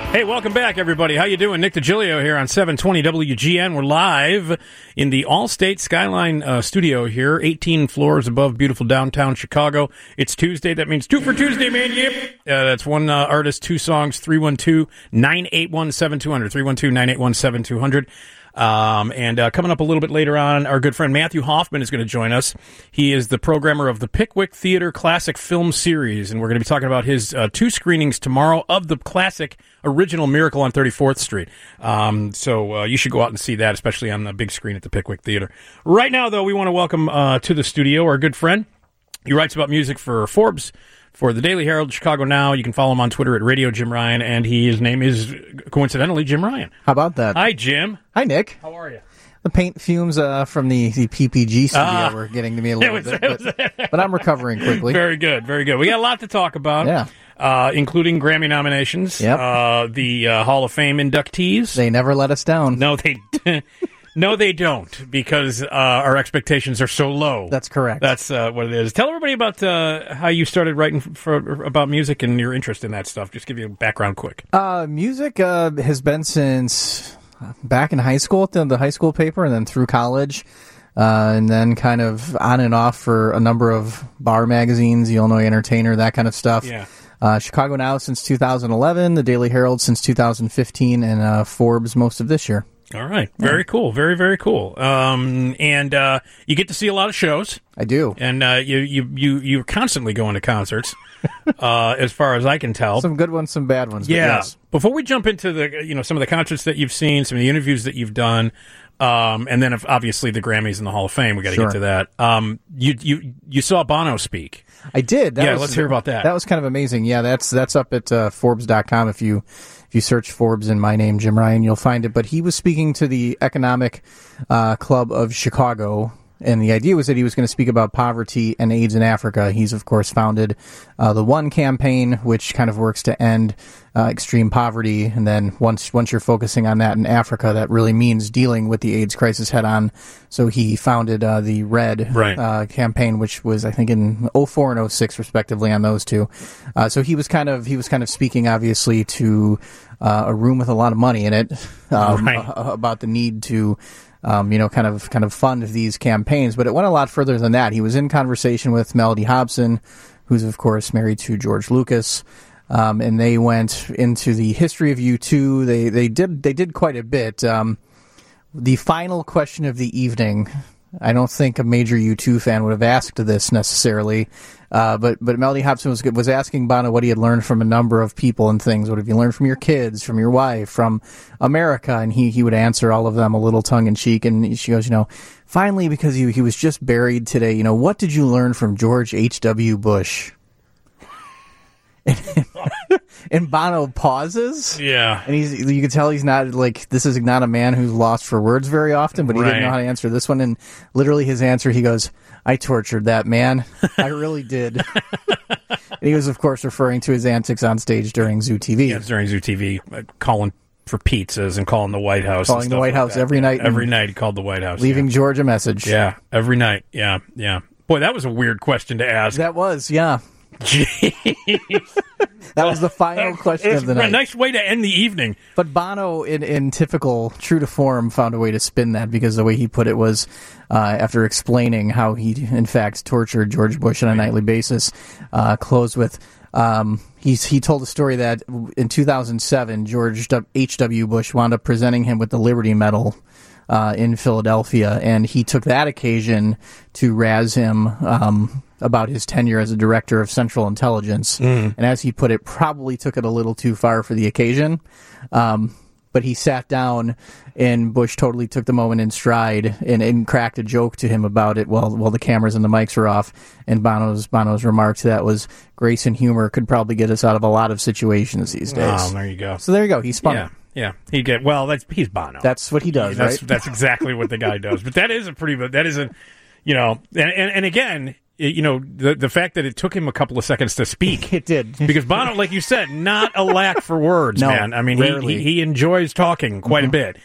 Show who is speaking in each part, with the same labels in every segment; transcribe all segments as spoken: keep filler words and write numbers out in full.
Speaker 1: Hey, welcome back, everybody. How you doing? Nick DiGilio here on seven twenty W G N. We're live in the Allstate Skyline uh, studio here, eighteen floors above beautiful downtown Chicago. It's Tuesday. That means two for Tuesday, man. Yep. Uh, that's one uh, artist, two songs, three one two, nine eight one, seven two zero zero, three one two, nine eight one, seven two zero zero. Um, and uh, coming up a little bit later on, our good friend Matthew Hoffman is going to join us. He is the programmer of the Pickwick Theater Classic Film Series, and we're going to be talking about his uh, two screenings tomorrow of the classic original Miracle on thirty-fourth Street. Um, so uh, you should go out and see that, especially on the big screen at the Pickwick Theater. Right now, though, we want to welcome uh, to the studio our good friend. He writes about music for Forbes, for the Daily Herald, Chicago Now. You can follow him on Twitter at Radio Jim Ryan, and he, his name is, coincidentally, Jim Ryan.
Speaker 2: How about that?
Speaker 1: Hi, Jim.
Speaker 2: Hi, Nick.
Speaker 1: How are you?
Speaker 2: The paint fumes uh, from the, the P P G studio
Speaker 1: Ah.
Speaker 2: were getting to me a little
Speaker 1: was-
Speaker 2: bit,
Speaker 1: it was-
Speaker 2: but, but I'm recovering quickly.
Speaker 1: Very good, very good. We got a lot to talk about,
Speaker 2: Yeah.
Speaker 1: uh, including Grammy nominations,
Speaker 2: Yep.
Speaker 1: uh, the uh, Hall of Fame inductees.
Speaker 2: They never let us down.
Speaker 1: No, they no, they don't, because uh, our expectations are so low.
Speaker 2: That's correct.
Speaker 1: That's uh, what it is. Tell everybody about uh, how you started writing for about music and your interest in that stuff. Just give you a background quick.
Speaker 2: Uh, music uh, has been since back in high school, at the, the high school paper, and then through college, uh, and then kind of on and off for a number of bar magazines, the Illinois Entertainer, that kind of stuff.
Speaker 1: Yeah.
Speaker 2: Uh, Chicago Now since two thousand eleven, the Daily Herald since two thousand fifteen, and uh, Forbes most of this year.
Speaker 1: All right. Very cool. Very, very cool. Um, and uh, you get to see a lot of shows.
Speaker 2: I do.
Speaker 1: And uh, you, you, you, you're constantly going to concerts, uh, as far as I can tell.
Speaker 2: Some good ones, some bad ones. But
Speaker 1: Yeah.
Speaker 2: yes.
Speaker 1: Before we jump into the, you know, some of the concerts that you've seen, some of the interviews that you've done, um, and then if, obviously the Grammys and the Hall of Fame, we got to
Speaker 2: Sure.
Speaker 1: get to that. Um, you, you, you saw Bono speak.
Speaker 2: I did. That
Speaker 1: Yeah,
Speaker 2: was,
Speaker 1: let's hear about that.
Speaker 2: That was kind of amazing. Yeah, that's that's up at uh, Forbes dot com. If you if you search Forbes and my name, Jim Ryan, you'll find it. But he was speaking to the Economic uh, Club of Chicago, and the idea was that he was going to speak about poverty and AIDS in Africa. He's, of course, founded uh, the One campaign, which kind of works to end uh, extreme poverty. And then once once you're focusing on that in Africa, that really means dealing with the AIDS crisis head on. So he founded uh, the RED
Speaker 1: Right.
Speaker 2: uh, campaign, which was, I think, in oh four and oh six, respectively, on those two. Uh, so he was kind of he was kind of speaking, obviously, to uh, a room with a lot of money in it um,
Speaker 1: Right.
Speaker 2: uh, about the need to. Um, you know, kind of kind of fund these campaigns, but it went a lot further than that. He was in conversation with Melody Hobson, who's of course married to George Lucas, um, and they went into the history of U two. They they did they did quite a bit. Um, the final question of the evening, I don't think a major U two fan would have asked this necessarily, uh, but but Melody Hobson was was asking Bono what he had learned from a number of people and things. What have you learned from your kids, from your wife, from America? And he, he would answer all of them a little tongue in cheek. And she goes, you know, finally, because he he was just buried today, you know, what did you learn from George H W. Bush? And Bono pauses.
Speaker 1: Yeah.
Speaker 2: And he's, you can tell he's not, like, this is not a man who's lost for words very often, but he
Speaker 1: Right.
Speaker 2: didn't know how to answer this one. And literally his answer, he goes, I tortured that man. I really did. And he was, of course, referring to his antics on stage during Zoo T V.
Speaker 1: Yeah, it's during Zoo T V, uh, calling for pizzas and calling the White House. and
Speaker 2: Calling the
Speaker 1: stuff
Speaker 2: White
Speaker 1: like
Speaker 2: House
Speaker 1: that.
Speaker 2: every night.
Speaker 1: Every
Speaker 2: and
Speaker 1: night he called the White House.
Speaker 2: Leaving
Speaker 1: yeah.
Speaker 2: George a message.
Speaker 1: Yeah, every night. Yeah, yeah. Boy, that was a weird question to ask.
Speaker 2: That was, yeah. That was the final question
Speaker 1: It's
Speaker 2: of the
Speaker 1: a
Speaker 2: night.
Speaker 1: nice way to end the evening.
Speaker 2: But Bono, in, in typical true to form, found a way to spin that, because the way he put it was, uh, after explaining how he, in fact, tortured George Bush on a nightly basis, uh, closed with, um, he's, he told a story that in two thousand seven, George H W. Bush wound up presenting him with the Liberty Medal uh, in Philadelphia, and he took that occasion to razz him um, about his tenure as a director of Central Intelligence. Mm. And as he put it, probably took it a little too far for the occasion. Um, but he sat down, and Bush totally took the moment in stride and, and cracked a joke to him about it while while the cameras and the mics were off. And Bono's Bono's remark to that was, grace and humor could probably get us out of a lot of situations these days.
Speaker 1: Oh, there you go.
Speaker 2: So there you go. He spun
Speaker 1: Yeah,
Speaker 2: it.
Speaker 1: yeah. He get well. That's he's Bono.
Speaker 2: That's what he does,
Speaker 1: that's,
Speaker 2: right?
Speaker 1: That's exactly what the guy does. But that is a pretty. That is a, you know, and and, and again. You know, the the fact that it took him a couple of seconds to speak.
Speaker 2: It did.
Speaker 1: Because Bono, like you said, not a lack for words,
Speaker 2: no,
Speaker 1: man. I mean, he, he he enjoys talking quite mm-hmm. a bit.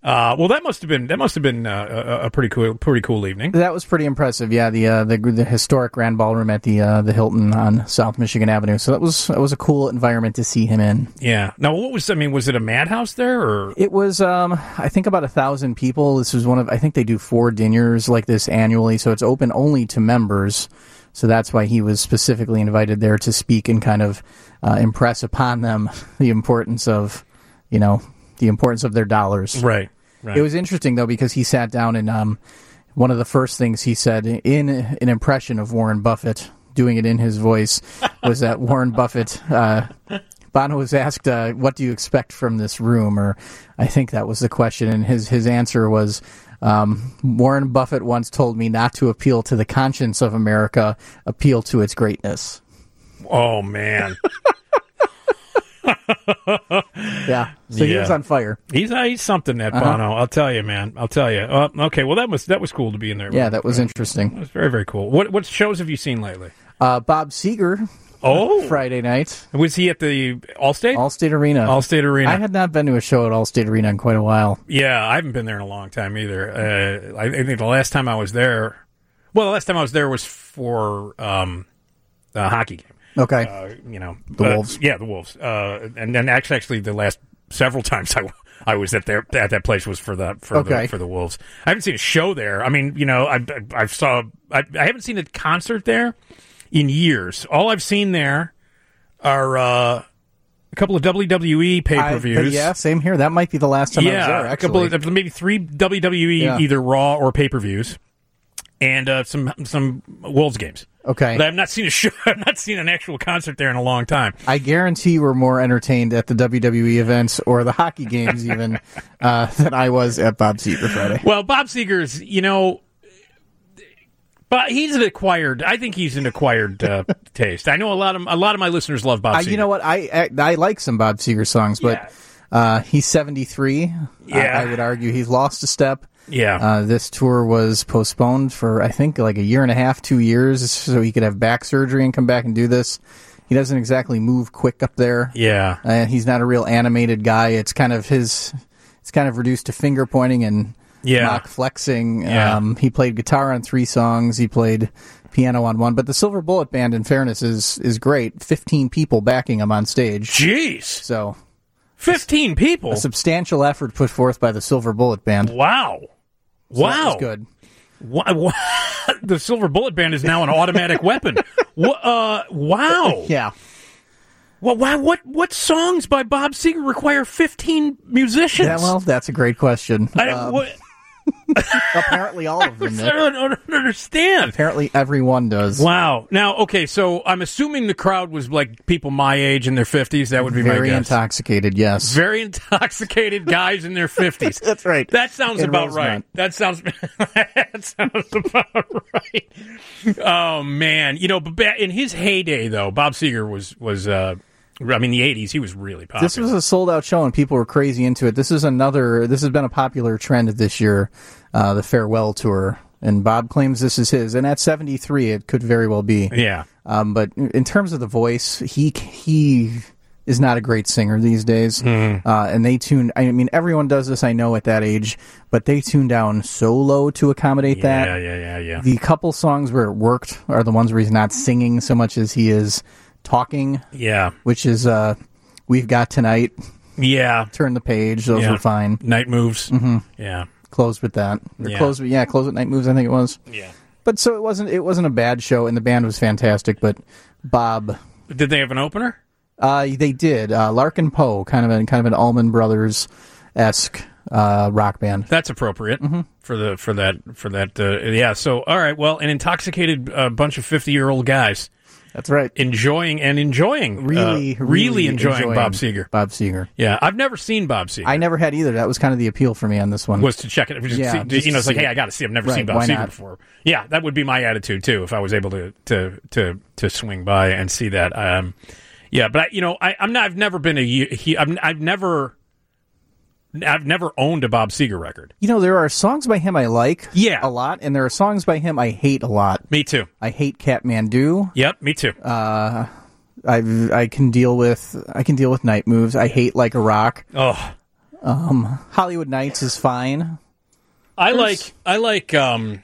Speaker 1: Uh, well, that must have been that must have been uh, a, a pretty cool pretty cool evening.
Speaker 2: That was pretty impressive. Yeah, the uh, the, the historic Grand Ballroom at the uh, the Hilton on South Michigan Avenue. So that was that was a cool environment to see him in.
Speaker 1: Yeah. Now, what was I mean? Was it a madhouse there, or
Speaker 2: it was? Um, I think about a thousand people. This was one of. I think they do four dinners like this annually, so it's open only to members. So that's why he was specifically invited there to speak and kind of uh, impress upon them the importance of, you know, the importance of their dollars.
Speaker 1: Right. Right.
Speaker 2: It was interesting, though, because he sat down and um, one of the first things he said in an impression of Warren Buffett, doing it in his voice, was that Warren Buffett, uh, Bono was asked, uh, what do you expect from this room? Or I think that was the question. And his, his answer was, um, Warren Buffett once told me not to appeal to the conscience of America, appeal to its greatness.
Speaker 1: Oh, man.
Speaker 2: Yeah, so
Speaker 1: yeah.
Speaker 2: he was on fire.
Speaker 1: He's uh, he's something, that
Speaker 2: Uh-huh.
Speaker 1: Bono. I'll tell you, man. I'll tell you. Uh, okay, well that was that was cool to be in there.
Speaker 2: Yeah, that was
Speaker 1: That
Speaker 2: interesting.
Speaker 1: was very very cool. What what shows have you seen lately?
Speaker 2: Uh, Bob Seger,
Speaker 1: Oh,
Speaker 2: Friday night,
Speaker 1: was he at the Allstate?
Speaker 2: Allstate Arena.
Speaker 1: Allstate Arena.
Speaker 2: I had not been to a show at Allstate Arena in quite a while.
Speaker 1: Yeah, I haven't been there in a long time either. Uh, I, I think the last time I was there, well, the last time I was there was for um, a hockey game.
Speaker 2: Okay.
Speaker 1: Uh, you know,
Speaker 2: The
Speaker 1: uh,
Speaker 2: Wolves.
Speaker 1: Yeah, the Wolves. Uh, and then actually, actually, the last several times I, I was at there at that place was for the for
Speaker 2: Okay.
Speaker 1: the for the Wolves. I haven't seen a show there. I mean, you know, I I, I saw I, I haven't seen a concert there in years. All I've seen there are uh, a couple of W W E pay per
Speaker 2: I-
Speaker 1: views.
Speaker 2: yeah, same here. That might be the last time I was
Speaker 1: Yeah,
Speaker 2: there,
Speaker 1: a
Speaker 2: actually.
Speaker 1: couple of maybe three W W E
Speaker 2: Yeah.
Speaker 1: either Raw or pay per views, and uh, some some Wolves games.
Speaker 2: Okay.
Speaker 1: But I've not seen a show. I've not seen an actual concert there in a long time.
Speaker 2: I guarantee you were more entertained at the W W E events or the hockey games even uh, than I was at Bob Seger Friday.
Speaker 1: Well, Bob Seger's, you know, but he's an acquired. I think he's an acquired uh, taste. I know a lot of a lot of my listeners love Bob
Speaker 2: Uh,
Speaker 1: Seger.
Speaker 2: you know what? I, I I like some Bob Seger songs, but
Speaker 1: Yeah.
Speaker 2: uh, he's seventy-three.
Speaker 1: Yeah.
Speaker 2: I, I would argue he's lost a step.
Speaker 1: Yeah.
Speaker 2: Uh, this tour was postponed for, I think, like a year and a half, two years, so he could have back surgery and come back and do this. He doesn't exactly move quick up there.
Speaker 1: yeah.
Speaker 2: And he's not a real animated guy. It's kind of his, it's kind of reduced to finger pointing and
Speaker 1: Yeah.
Speaker 2: mock flexing.
Speaker 1: Yeah.
Speaker 2: Um, he played guitar on three songs. He played piano on one. But the Silver Bullet Band, in fairness, is is great. Fifteen people backing him on stage.
Speaker 1: Jeez.
Speaker 2: So
Speaker 1: Fifteen people.
Speaker 2: a substantial effort put forth by the Silver Bullet Band.
Speaker 1: Wow.
Speaker 2: So
Speaker 1: Wow.
Speaker 2: that was good.
Speaker 1: Wha- wha- the Silver Bullet Band is now an automatic weapon. Wha- uh, wow.
Speaker 2: Yeah.
Speaker 1: Well, wow. What what songs by Bob Seger require fifteen musicians?
Speaker 2: Yeah, well, that's a great question.
Speaker 1: I,
Speaker 2: Um,
Speaker 1: what,
Speaker 2: apparently all of them.
Speaker 1: I
Speaker 2: Nick.
Speaker 1: don't, I don't understand.
Speaker 2: Apparently everyone does.
Speaker 1: Wow. Now, okay, so I'm assuming the crowd was like people my age in their fifties. That would be
Speaker 2: Very
Speaker 1: my guess.
Speaker 2: intoxicated, yes.
Speaker 1: Very intoxicated guys in their fifties.
Speaker 2: That's right.
Speaker 1: That sounds
Speaker 2: In
Speaker 1: about
Speaker 2: Rosemont.
Speaker 1: right. That sounds that sounds about right. Oh man, you know, but ba- in his heyday though, Bob Seger was was uh, I mean, the eighties, he was really popular.
Speaker 2: This was a sold out show and people were crazy into it. This is another, this has been a popular trend this year, uh, the farewell tour. And Bob claims this is his. And at seventy-three, it could very well be.
Speaker 1: yeah.
Speaker 2: Um, but in terms of the voice, he he is not a great singer these days.
Speaker 1: Mm-hmm.
Speaker 2: Uh, and they tune, I mean, everyone does this, I know, at that age, but they tune down so low to accommodate that.
Speaker 1: Yeah, yeah, yeah, yeah.
Speaker 2: The couple songs where it worked are the ones where he's not singing so much as he is talking,
Speaker 1: Yeah.
Speaker 2: which is uh, We've Got Tonight,
Speaker 1: Yeah.
Speaker 2: Turn the Page, those
Speaker 1: Yeah.
Speaker 2: were fine.
Speaker 1: Night Moves. Mm-hmm. Yeah.
Speaker 2: Closed with that. Or
Speaker 1: Yeah.
Speaker 2: Closed with, yeah, closed with Night Moves, I think it was.
Speaker 1: Yeah.
Speaker 2: But so it wasn't it wasn't a bad show, and the band was fantastic, but Bob...
Speaker 1: Did they have an opener?
Speaker 2: Uh, they did. Uh, Larkin Poe, kind of a, kind of an Allman Brothers-esque uh, rock band.
Speaker 1: That's appropriate
Speaker 2: Mm-hmm.
Speaker 1: for the for that for that. Uh, yeah. So, all right. Well, an intoxicated uh, bunch of fifty-year-old guys
Speaker 2: That's right.
Speaker 1: enjoying and enjoying,
Speaker 2: Really,
Speaker 1: uh,
Speaker 2: really
Speaker 1: enjoying, Bob Seger.
Speaker 2: Bob Seger.
Speaker 1: Yeah, I've never seen Bob Seger.
Speaker 2: I never had either. That was kind of the appeal for me on this one.
Speaker 1: was to check it. Just
Speaker 2: Yeah,
Speaker 1: see,
Speaker 2: just
Speaker 1: you know, it's
Speaker 2: to
Speaker 1: like,
Speaker 2: see
Speaker 1: hey,
Speaker 2: it.
Speaker 1: I got to see. I've never
Speaker 2: Right,
Speaker 1: seen Bob
Speaker 2: why
Speaker 1: Seger
Speaker 2: not?
Speaker 1: before. Yeah, that would be my attitude too if I was able to to to to swing by and see that. Um, yeah, but I, you know, I, I'm not. I've never been a. He, I've, I've never. I've never owned a Bob Seger record.
Speaker 2: You know, there are songs by him I like
Speaker 1: Yeah.
Speaker 2: a lot, and there are songs by him I hate a lot.
Speaker 1: Me too.
Speaker 2: I hate Kathmandu.
Speaker 1: Yep, me too.
Speaker 2: Uh, I I can deal with I can deal with Night Moves. I hate Like a Rock.
Speaker 1: oh,
Speaker 2: Um, Hollywood Nights is fine.
Speaker 1: I like I like um,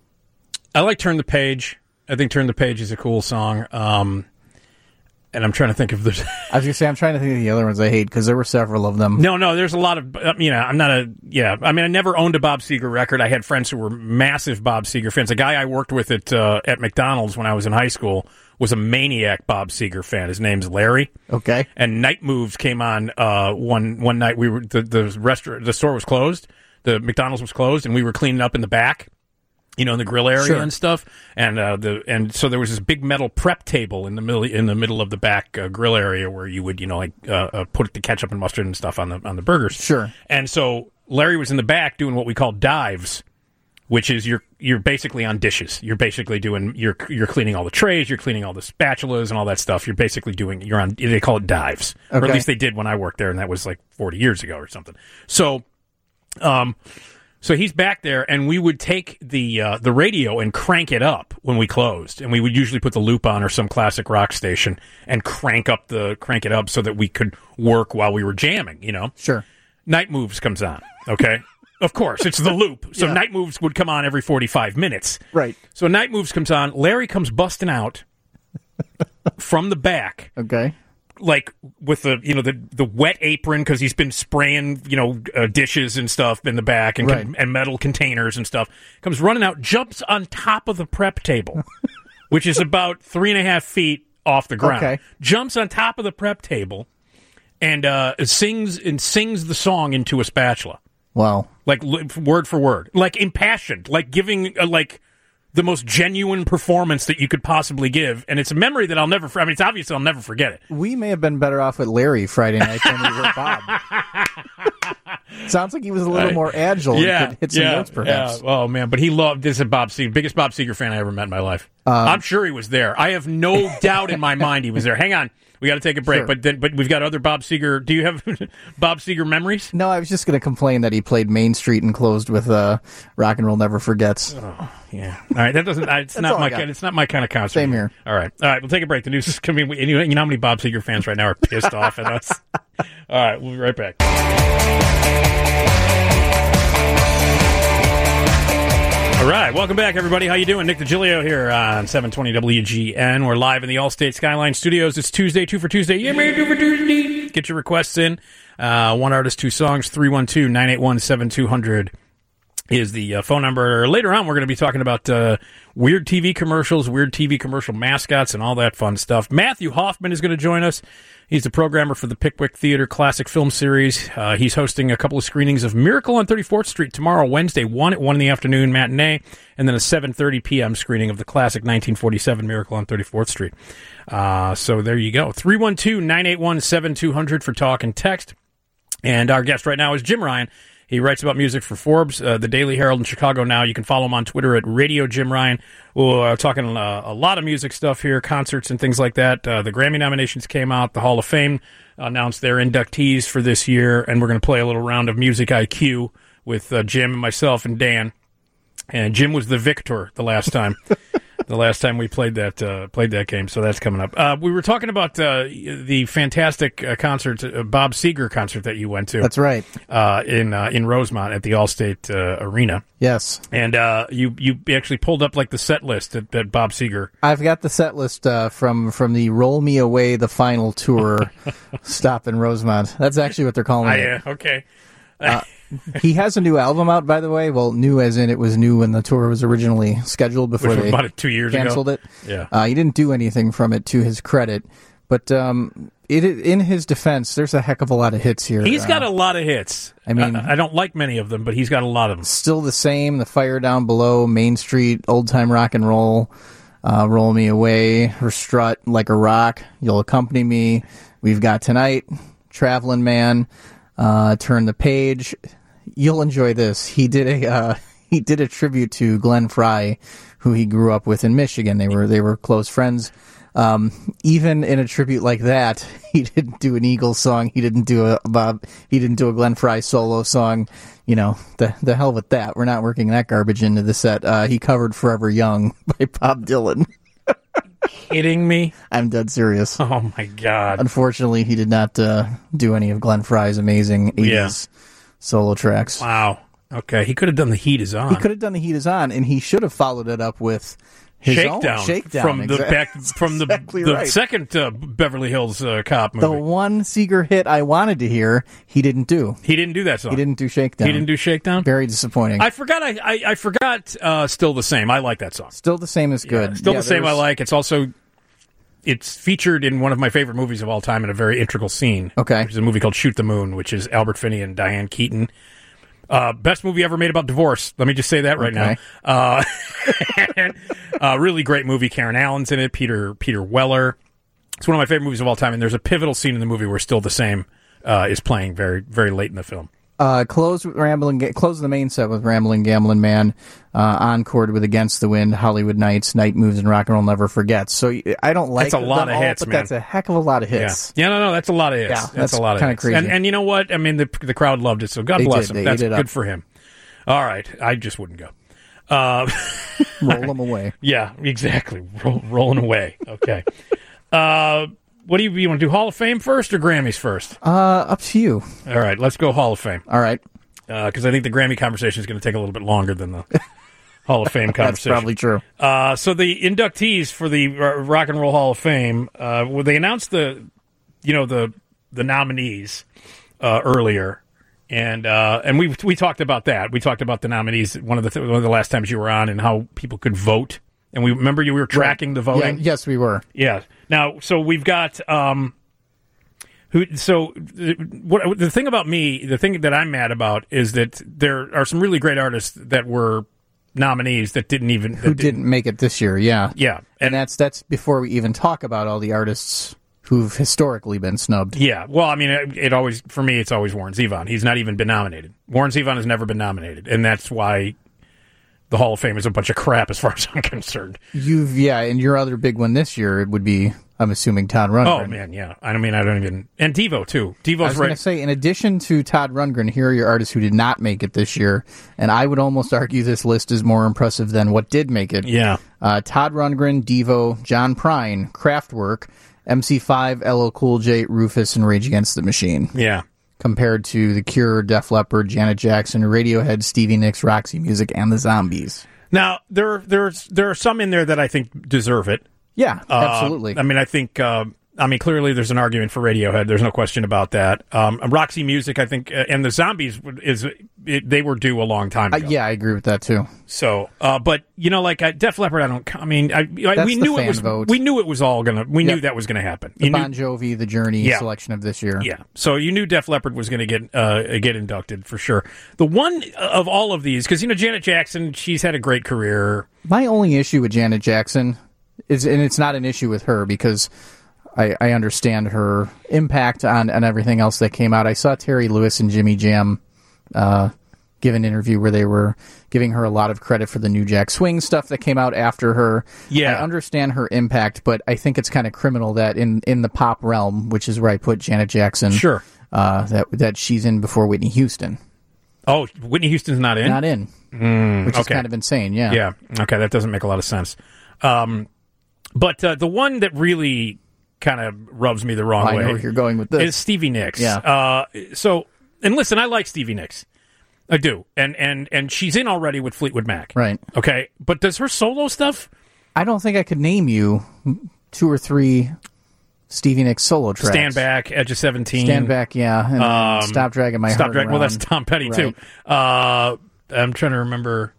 Speaker 1: I like Turn the Page. I think Turn the Page is a cool song. Um, and I'm trying to think of the.
Speaker 2: I was gonna say I'm trying to think of the other ones I hate because there were several of them.
Speaker 1: No, no, there's a lot of. You know, I'm not a. Yeah, I mean, I never owned a Bob Seger record. I had friends who were massive Bob Seger fans. A guy I worked with at uh, at McDonald's when I was in high school was a maniac Bob Seger fan. His name's Larry.
Speaker 2: Okay.
Speaker 1: And Night Moves came on uh, one one night. We were the the restaurant, the store was closed. The McDonald's was closed, and we were cleaning up in the back. You know, in the grill area
Speaker 2: Sure.
Speaker 1: and stuff, and uh, the and so there was this big metal prep table in the middle in the middle of the back uh, grill area where you would you know like uh, uh, put the ketchup and mustard and stuff on the on the burgers.
Speaker 2: Sure.
Speaker 1: And so Larry was in the back doing what we call dives, which is you're you're basically on dishes. You're basically doing you're you're cleaning all the trays, you're cleaning all the spatulas and all that stuff. You're basically doing you're on. They call it dives, or
Speaker 2: Okay.
Speaker 1: at least they did when I worked there, and that was like forty years ago or something. So, um. So he's back there, and we would take the uh, the radio and crank it up when we closed, and we would usually put the loop on or some classic rock station and crank up the crank it up so that we could work while we were jamming. You know,
Speaker 2: Sure.
Speaker 1: Night Moves comes on. Okay, of course it's the loop. So
Speaker 2: Yeah.
Speaker 1: Night Moves would come on every forty-five minutes.
Speaker 2: Right.
Speaker 1: So Night Moves comes on. Larry comes busting out from the back.
Speaker 2: Okay.
Speaker 1: Like with the you know the the wet apron because he's been spraying you know uh, dishes and stuff in the back and
Speaker 2: Right.
Speaker 1: and metal containers and stuff. Comes running out, jumps on top of the prep table, which is about three and a half feet off the ground.
Speaker 2: Okay.
Speaker 1: Jumps on top of the prep table and uh, sings and sings the song into a spatula,
Speaker 2: Wow.
Speaker 1: like li- word for word, like impassioned, like giving uh, like. the most genuine performance that you could possibly give, and it's a memory that I'll never. I mean, it's obvious I'll never forget it.
Speaker 2: We may have been better off with Larry Friday night than we were Bob. Sounds like he was a little
Speaker 1: Uh,
Speaker 2: more agile
Speaker 1: Yeah,
Speaker 2: and could hit some
Speaker 1: yeah,
Speaker 2: notes, perhaps.
Speaker 1: yeah. Oh man, but he loved this. Is Bob Seger, biggest Bob Seger fan I ever met in my life.
Speaker 2: Um,
Speaker 1: I'm sure he was there. I have no doubt in my mind he was there. Hang on, we got to take a break,
Speaker 2: Sure.
Speaker 1: but then, but we've got other Bob Seger. Do you have Bob Seger memories?
Speaker 2: No, I was just going to complain that he played Main Street and closed with uh, Rock and Roll Never Forgets.
Speaker 1: Yeah. All right. That doesn't. It's
Speaker 2: That's
Speaker 1: not
Speaker 2: all I
Speaker 1: my.
Speaker 2: got.
Speaker 1: kind- It's not my kind of concert.
Speaker 2: Same here.
Speaker 1: All right. All right. We'll take a break. The news is coming. You know, you know how many Bob Seger fans right now are pissed off at us. All right. We'll be right back. All right, welcome back, everybody. How you doing? Nick DiGilio here on seven twenty W G N. We're live in the Allstate Skyline Studios. It's Tuesday, two for Tuesday. Yeah, man, two for Tuesday. Get your requests in. Uh, one artist, two songs. three one two, nine eight one, seven two zero zero is the uh, phone number. Later on, we're going to be talking about uh, weird T V commercials, weird T V commercial mascots, and all that fun stuff. Matthew Hoffman is going to join us. He's the programmer for the Pickwick Theater Classic Film Series. Uh, he's hosting a couple of screenings of Miracle on thirty-fourth Street tomorrow, Wednesday, one at one in the afternoon matinee, and then a seven thirty p.m. screening of the classic nineteen forty-seven Miracle on thirty-fourth Street. Uh, so there you go. three one two, nine eight one, seven two zero zero for talk and text. And our guest right now is Jim Ryan. He writes about music for Forbes, uh, the Daily Herald in Chicago now. You can follow him on Twitter at Radio Jim Ryan. We're uh, talking uh, a lot of music stuff here, concerts and things like that. Uh, the Grammy nominations came out. The Hall of Fame announced their inductees for this year, and we're going to play a little round of Music I Q with uh, Jim and myself and Dan. And Jim was the victor the last time. The last time we played that uh, played that game, so that's coming up. Uh, we were talking about uh, the fantastic uh, concert, uh, Bob Seger concert that you went to.
Speaker 2: That's right.
Speaker 1: Uh, in uh, in Rosemont at the Allstate uh, Arena,
Speaker 2: Yes.
Speaker 1: and uh, you you actually pulled up like the set list that, that Bob Seger.
Speaker 2: I've got the set list uh, from, from the Roll Me Away, the final tour stop in Rosemont. That's actually what they're calling
Speaker 1: I,
Speaker 2: it.
Speaker 1: uh, okay.
Speaker 2: Uh, he has a new album out, by the way. Well, new as in it was new when the tour was originally scheduled before
Speaker 1: Which was
Speaker 2: they
Speaker 1: about two years
Speaker 2: canceled
Speaker 1: ago.
Speaker 2: it.
Speaker 1: Yeah.
Speaker 2: Uh, he didn't do anything from it to his credit. But um, it, in his defense, there's a heck of a lot of hits here.
Speaker 1: He's got
Speaker 2: Uh,
Speaker 1: a lot of hits.
Speaker 2: I mean-
Speaker 1: I, I don't like many of them, but he's got a lot of them.
Speaker 2: Still the same, The Fire Down Below, Main Street, Old Time Rock and Roll, uh, Roll Me Away, Her Strut, Like a Rock, You'll Accompany Me, We've Got Tonight, Traveling Man, uh, Turn the Page. You'll enjoy this. He did a uh, he did a tribute to Glenn Frey, who he grew up with in Michigan. They were they were close friends. Um, even in a tribute like that, he didn't do an Eagles song. He didn't do a Bob. He didn't do a Glenn Frey solo song. You know, the the hell with that. We're not working that garbage into the set. Uh, he covered "Forever Young" by Bob Dylan.
Speaker 1: kidding me?
Speaker 2: I'm dead serious.
Speaker 1: Oh, my God.
Speaker 2: Unfortunately, he did not uh, do any of Glenn Fry's amazing eighties
Speaker 1: Yeah.
Speaker 2: solo tracks.
Speaker 1: Wow. Okay, he could have done The Heat Is On.
Speaker 2: He could have done The Heat Is On, and he should have followed it up with his
Speaker 1: Shakedown,
Speaker 2: own Shakedown
Speaker 1: from the
Speaker 2: exactly.
Speaker 1: back from the,
Speaker 2: Exactly
Speaker 1: the
Speaker 2: right.
Speaker 1: second uh, Beverly Hills uh, Cop movie.
Speaker 2: The one Seeger hit I wanted to hear, he didn't do.
Speaker 1: he didn't do that song.
Speaker 2: He didn't do Shakedown.
Speaker 1: He didn't do Shakedown.
Speaker 2: Very disappointing.
Speaker 1: I forgot. I I, I forgot. Uh, Still the Same. I like that song.
Speaker 2: Still the same as good.
Speaker 1: Yeah, still
Speaker 2: Yeah,
Speaker 1: the same. I
Speaker 2: there's-
Speaker 1: like. It's also it's featured in one of my favorite movies of all time in a very integral scene.
Speaker 2: Okay.
Speaker 1: Which is a movie called Shoot the Moon, which is Albert Finney and Diane Keaton. Uh, best movie ever made about divorce. Let me just say that right
Speaker 2: Okay.
Speaker 1: now. Uh, uh, really great movie. Karen Allen's in it. Peter Peter Weller. It's one of my favorite movies of all time. And there's a pivotal scene in the movie where Still the Same uh, is playing very very late in the film.
Speaker 2: Uh, close with Rambling, Ga- close the main set with Rambling Gambling Man, uh, encored with Against the Wind, Hollywood Nights, Night Moves, and Rock and Roll Never Forgets. So y- I don't like
Speaker 1: That's a lot
Speaker 2: them
Speaker 1: of
Speaker 2: all,
Speaker 1: hits,
Speaker 2: but
Speaker 1: man.
Speaker 2: that's a heck of a lot of hits.
Speaker 1: Yeah. yeah, no, no, that's a lot of hits.
Speaker 2: Yeah,
Speaker 1: that's,
Speaker 2: that's
Speaker 1: a lot of
Speaker 2: kinda
Speaker 1: hits.
Speaker 2: crazy.
Speaker 1: And, and you know what? I mean, the the crowd loved it, so God
Speaker 2: They
Speaker 1: bless
Speaker 2: did.
Speaker 1: him.
Speaker 2: They
Speaker 1: That's
Speaker 2: ate it
Speaker 1: good
Speaker 2: up.
Speaker 1: for him. All right, I just wouldn't go. Uh,
Speaker 2: Roll them away.
Speaker 1: yeah, exactly. Roll, rolling away. Okay. Uh, what do you, you want to do? Hall of Fame first or Grammys first?
Speaker 2: Uh, up to you.
Speaker 1: All right, let's go Hall of Fame
Speaker 2: All right.
Speaker 1: because I think the Grammy conversation is going to take a little bit longer than the Hall of Fame
Speaker 2: That's
Speaker 1: conversation.
Speaker 2: probably true.
Speaker 1: Uh, so the inductees for the uh, Rock and Roll Hall of Fame, uh, well, they announced the, you know, the the nominees uh, earlier, and uh, and we we talked about that. We talked about the nominees one of the th- one of the last times you were on, and how people could vote. And we remember you were tracking the voting.
Speaker 2: Yeah, yes, we were.
Speaker 1: Yeah. Now, so we've got um, who. So th- what the thing about me, the thing that I'm mad about is that there are some really great artists that were nominees that didn't even that
Speaker 2: Who didn't make it this year? Yeah.
Speaker 1: Yeah,
Speaker 2: And
Speaker 1: and
Speaker 2: that's that's before we even talk about all the artists who've historically been snubbed.
Speaker 1: yeah. Well, I mean, it, it always for me, it's always Warren Zevon. He's not even been nominated. Warren Zevon has never been nominated, and that's why the Hall of Fame is a bunch of crap, as far as I'm concerned.
Speaker 2: You've yeah, and your other big one this year would be, I'm assuming, Todd Rundgren.
Speaker 1: Oh man, yeah. I mean, I don't even and Devo too.
Speaker 2: I
Speaker 1: Devo's
Speaker 2: was going
Speaker 1: right.
Speaker 2: to say, in addition to Todd Rundgren, here are your artists who did not make it this year, and I would almost argue this list is more impressive than what did make it.
Speaker 1: Yeah.
Speaker 2: Uh, Todd Rundgren, Devo, John Prine, Kraftwerk, M C five, L L Cool J, Rufus, and Rage Against the Machine.
Speaker 1: Yeah.
Speaker 2: Compared to The Cure, Def Leppard, Janet Jackson, Radiohead, Stevie Nicks, Roxy Music, and the Zombies.
Speaker 1: Now there there's there are some in there that I think deserve it.
Speaker 2: Yeah,
Speaker 1: Uh,
Speaker 2: absolutely.
Speaker 1: I mean, I think. Uh, I mean, clearly there's an argument for Radiohead. There's no question about that. Um, Roxy Music, I think, uh, and the Zombies is it, they were due a long time
Speaker 2: Uh,
Speaker 1: ago.
Speaker 2: yeah, I agree with that too.
Speaker 1: So, uh, but you know, like uh, Def Leppard, I don't. I mean, I, I,
Speaker 2: That's
Speaker 1: we
Speaker 2: the
Speaker 1: knew it
Speaker 2: fan
Speaker 1: was.
Speaker 2: vote.
Speaker 1: We knew it was all gonna. We
Speaker 2: Yep.
Speaker 1: knew that was gonna happen.
Speaker 2: The
Speaker 1: You knew-
Speaker 2: Bon Jovi, The Journey
Speaker 1: Yeah.
Speaker 2: selection of this year.
Speaker 1: Yeah, so you knew Def Leppard was going to get uh, get inducted for sure. The one of all of these, because you know Janet Jackson, she's had a great career.
Speaker 2: My only issue with Janet Jackson is, and it's not an issue with her because I, I understand her impact on, on everything else that came out. I saw Terry Lewis and Jimmy Jam uh, give an interview where they were giving her a lot of credit for the New Jack Swing stuff that came out after her.
Speaker 1: Yeah.
Speaker 2: I understand her impact, but I think it's kind of criminal that in, in the pop realm, which is where I put Janet Jackson,
Speaker 1: Sure.
Speaker 2: uh, that that she's in before Whitney Houston.
Speaker 1: Oh, Whitney Houston's not in.
Speaker 2: Not in, which is
Speaker 1: okay.
Speaker 2: kind of insane. Yeah.
Speaker 1: Yeah. Okay, that doesn't make a lot of sense. Um, but uh, the one that really kind of rubs me the wrong
Speaker 2: I
Speaker 1: way
Speaker 2: know where you're going with this.
Speaker 1: is Stevie Nicks.
Speaker 2: Yeah.
Speaker 1: Uh, so, and listen, I like Stevie Nicks. I do, and and and she's in already with Fleetwood Mac.
Speaker 2: Right.
Speaker 1: Okay, but does her solo stuff?
Speaker 2: I don't think I could name you two or three Stevie Nicks solo tracks.
Speaker 1: Stand Back, Edge of seventeen.
Speaker 2: Stand Back, yeah. And then
Speaker 1: Um,
Speaker 2: Stop Dragging My
Speaker 1: Stop
Speaker 2: Heart
Speaker 1: Dragging. Well, that's
Speaker 2: Around.
Speaker 1: Tom Petty
Speaker 2: Right.
Speaker 1: too. Uh, I'm trying to remember.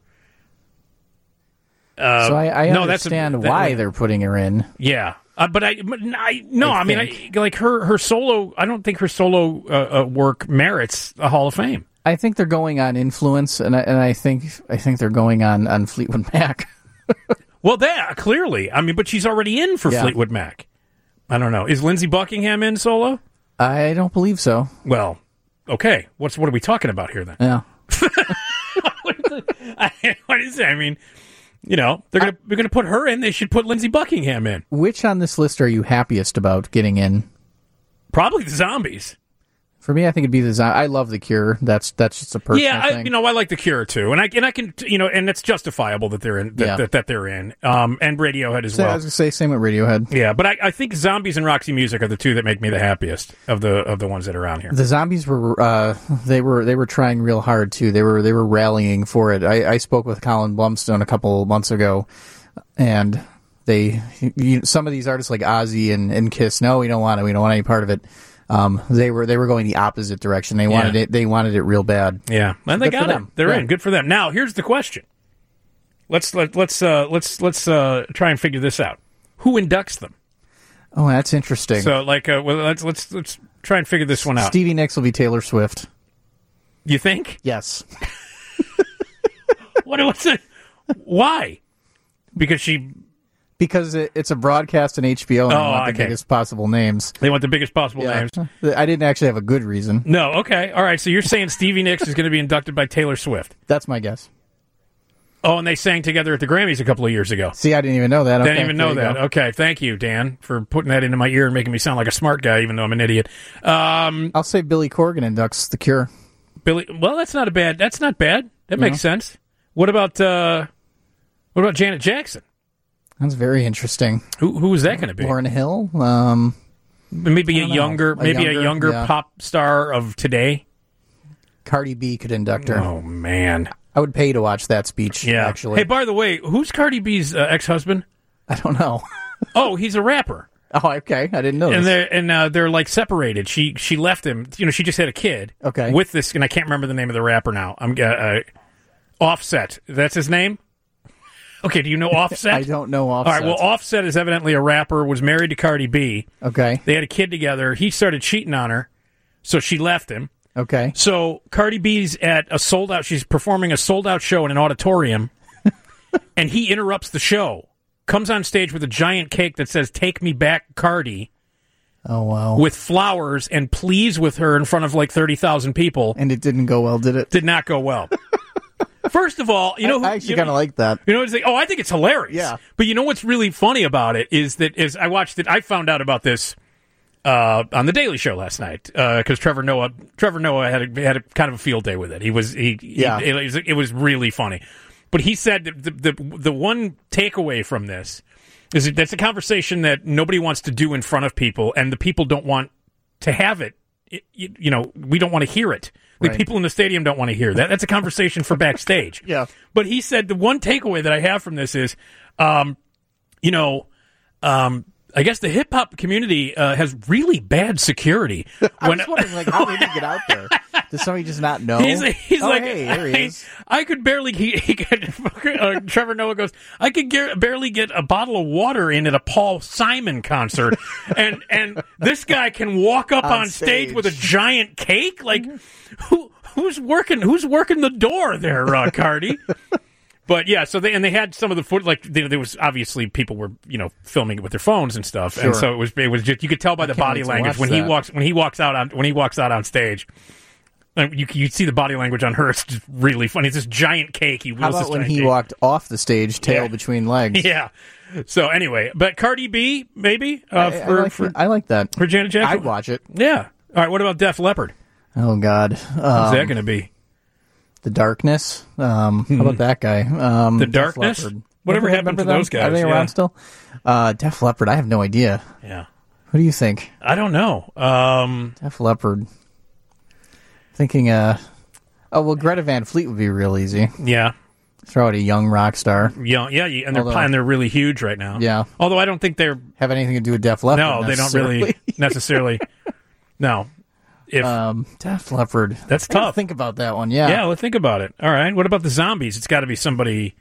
Speaker 1: Uh,
Speaker 2: So I, I
Speaker 1: no, that's a-
Speaker 2: understand
Speaker 1: that-
Speaker 2: why they're putting her in.
Speaker 1: Yeah, uh, but I, but I no, I,
Speaker 2: I
Speaker 1: mean, I, like her her solo. I don't think her solo uh, uh, work merits a Hall of Fame.
Speaker 2: I think they're going on influence, and I, and I think I think they're going on, on Fleetwood Mac.
Speaker 1: Well, that clearly. I mean, but she's already in for
Speaker 2: Yeah.
Speaker 1: Fleetwood Mac. I don't know. Is Lindsey Buckingham in solo?
Speaker 2: I don't believe so.
Speaker 1: Well, okay. What's what are we talking about here then?
Speaker 2: Yeah.
Speaker 1: I, what is it? I mean, you know, they're gonna they're gonna put her in. They should put Lindsey Buckingham in.
Speaker 2: Which on this list are you happiest about getting in?
Speaker 1: Probably the Zombies.
Speaker 2: For me, I think it'd be the zo- I love The Cure. That's that's just a personal
Speaker 1: yeah, I,
Speaker 2: thing.
Speaker 1: you know, I like The Cure too, and I and I can, you know, and it's justifiable that they're in that,
Speaker 2: Yeah.
Speaker 1: that, that they're in, um, and Radiohead as
Speaker 2: So, I
Speaker 1: well.
Speaker 2: was gonna say same with Radiohead.
Speaker 1: Yeah, but I, I think Zombies and Roxy Music are the two that make me the happiest of the of the ones that are around here.
Speaker 2: The Zombies were uh, they were they were trying real hard too. They were they were rallying for it. I, I spoke with Colin Blumstone a couple months ago, and they you, some of these artists like Ozzy and, and Kiss, no, we don't want it. We don't want any part of it. Um, they were they were going the opposite direction. They wanted
Speaker 1: Yeah.
Speaker 2: it. They wanted it real bad.
Speaker 1: Yeah, and they
Speaker 2: Good for
Speaker 1: got it.
Speaker 2: them.
Speaker 1: They're
Speaker 2: Right.
Speaker 1: in. Good for them. Now, here's the question. Let's let, let's uh, let's let's uh, try and figure this out. Who inducts them?
Speaker 2: Oh, that's interesting.
Speaker 1: So, like, uh, well, let's let's let's try and figure this one out.
Speaker 2: Stevie Nicks will be Taylor Swift.
Speaker 1: You think?
Speaker 2: Yes.
Speaker 1: What? What's it? Why? Because she
Speaker 2: Because it, it's a broadcast on H B O and
Speaker 1: Oh,
Speaker 2: they want the
Speaker 1: okay.
Speaker 2: biggest possible names.
Speaker 1: they want the biggest possible
Speaker 2: Yeah.
Speaker 1: names.
Speaker 2: I didn't actually have a good reason.
Speaker 1: No. Okay. All right. So you're saying Stevie Nicks is going to be inducted by Taylor Swift?
Speaker 2: That's my guess.
Speaker 1: Oh, and they sang together at the Grammys a couple of years ago.
Speaker 2: See, I didn't even know that.
Speaker 1: Didn't
Speaker 2: Okay,
Speaker 1: even
Speaker 2: there
Speaker 1: know
Speaker 2: you
Speaker 1: that.
Speaker 2: go.
Speaker 1: Okay, thank you, Dan, for putting that into my ear and making me sound like a smart guy, even though I'm an idiot. Um,
Speaker 2: I'll say Billy Corgan inducts The Cure.
Speaker 1: Billy, well, that's not a bad. That's not bad. That makes sense. What about uh, what about Janet Jackson?
Speaker 2: That's very interesting.
Speaker 1: Who who is that going to be?
Speaker 2: Lauryn Hill. Um,
Speaker 1: Maybe a
Speaker 2: know.
Speaker 1: younger,
Speaker 2: A
Speaker 1: maybe
Speaker 2: younger,
Speaker 1: a younger
Speaker 2: yeah.
Speaker 1: pop star of today.
Speaker 2: Cardi B could induct her.
Speaker 1: Oh man,
Speaker 2: I would pay to watch that speech.
Speaker 1: yeah.
Speaker 2: Actually,
Speaker 1: Hey, by the way, who's Cardi B's uh, ex-husband?
Speaker 2: I don't know.
Speaker 1: Oh, he's a rapper.
Speaker 2: Oh, okay. I didn't know.
Speaker 1: And
Speaker 2: this.
Speaker 1: they're and uh, they're like separated. She she left him. You know, she just had a kid.
Speaker 2: Okay.
Speaker 1: With this, and I can't remember the name of the rapper now. I'm uh, uh, Offset. That's his name. Okay. Do you know Offset?
Speaker 2: I don't know.
Speaker 1: All
Speaker 2: Offset.
Speaker 1: right. Well, Offset is evidently a rapper. Was married to Cardi B.
Speaker 2: Okay.
Speaker 1: They had a kid together. He started cheating on her, so she left him.
Speaker 2: Okay.
Speaker 1: So Cardi B's at a sold out. She's performing a sold out show in an auditorium, and he interrupts the show. Comes on stage with a giant cake that says "Take me back, Cardi,"
Speaker 2: Oh wow.
Speaker 1: with flowers, and please with her in front of like thirty thousand people.
Speaker 2: And it didn't go well, did it?
Speaker 1: Did not go well. First of all, you know, who,
Speaker 2: I actually
Speaker 1: you,
Speaker 2: kind of like that.
Speaker 1: you know, it's like, oh, I think it's hilarious.
Speaker 2: Yeah.
Speaker 1: But you know what's really funny about it is that is I watched it. I found out about this uh, on the Daily Show last night because Trevor Noah, Trevor Noah had a, had a kind of a field day with it. He was he,
Speaker 2: Yeah.
Speaker 1: he, it, was, it was really funny. But he said that the, the the one takeaway from this is that that's a conversation that nobody wants to do in front of people, and the people don't want to have it. It, you, you know, we don't want to hear it. The
Speaker 2: Right.
Speaker 1: people in the stadium don't want to hear that. That's a conversation for backstage.
Speaker 2: Yeah.
Speaker 1: But he said the one takeaway that I have from this is, um, you know, um, I guess the hip hop community uh, has really bad security.
Speaker 2: I was wondering, like, how did he get out there? Does somebody just not know?
Speaker 1: He's, he's
Speaker 2: oh,
Speaker 1: like,
Speaker 2: hey, there he
Speaker 1: I,
Speaker 2: is.
Speaker 1: I could barely. He, he could, uh, Trevor Noah goes, I could get, barely get a bottle of water in at a Paul Simon concert, and and this guy can walk up on,
Speaker 2: On
Speaker 1: stage.
Speaker 2: stage.
Speaker 1: with a giant cake. Like, who who's working? Who's working the door there, uh, Cardi? But yeah, so they and they had some of the foot like they, there was obviously people were you know filming it with their phones and stuff, and
Speaker 2: Sure.
Speaker 1: so it was it was just you could tell by the
Speaker 2: can't
Speaker 1: body
Speaker 2: wait to
Speaker 1: language
Speaker 2: watch
Speaker 1: when he
Speaker 2: that.
Speaker 1: walks when he walks out on when he walks out on stage. And you you see the body language on her. It's just really funny. It's this giant cake. He
Speaker 2: How
Speaker 1: wheels
Speaker 2: about
Speaker 1: this
Speaker 2: when
Speaker 1: giant
Speaker 2: he
Speaker 1: cake.
Speaker 2: walked off the stage, tail
Speaker 1: Yeah.
Speaker 2: between legs?
Speaker 1: Yeah. So anyway, but Cardi B maybe uh,
Speaker 2: I, I
Speaker 1: for
Speaker 2: like
Speaker 1: for,
Speaker 2: that. I like that.
Speaker 1: for Janet Jackson.
Speaker 2: I'd watch it.
Speaker 1: Yeah. All right. What about Def Leppard?
Speaker 2: Oh God,
Speaker 1: Who's
Speaker 2: um,
Speaker 1: that going to be?
Speaker 2: the Darkness. Um, How about that guy? Um,
Speaker 1: The
Speaker 2: Def
Speaker 1: Darkness?
Speaker 2: Leppard.
Speaker 1: Whatever
Speaker 2: Remember-
Speaker 1: happened to
Speaker 2: remember
Speaker 1: those
Speaker 2: them?
Speaker 1: guys?
Speaker 2: Are they
Speaker 1: Yeah.
Speaker 2: around still? Uh, Def Leppard. I have no idea.
Speaker 1: Yeah.
Speaker 2: Who do you think?
Speaker 1: I don't know. Um,
Speaker 2: Def Leppard. Thinking. Uh, oh well, Greta Van Fleet would be real easy.
Speaker 1: yeah.
Speaker 2: Throw out a young rock star.
Speaker 1: Yeah. Yeah. And they're
Speaker 2: Although-
Speaker 1: and they're really huge right now.
Speaker 2: Yeah.
Speaker 1: Although I don't think they're.
Speaker 2: Have anything to do with Def Leppard?
Speaker 1: No, they don't really necessarily. No. If
Speaker 2: Um, Def Leppard.
Speaker 1: That's
Speaker 2: I gotta
Speaker 1: tough.
Speaker 2: Think about that one. Yeah.
Speaker 1: Yeah, let's think about it. All right. What about the Zombies? It's got to be somebody.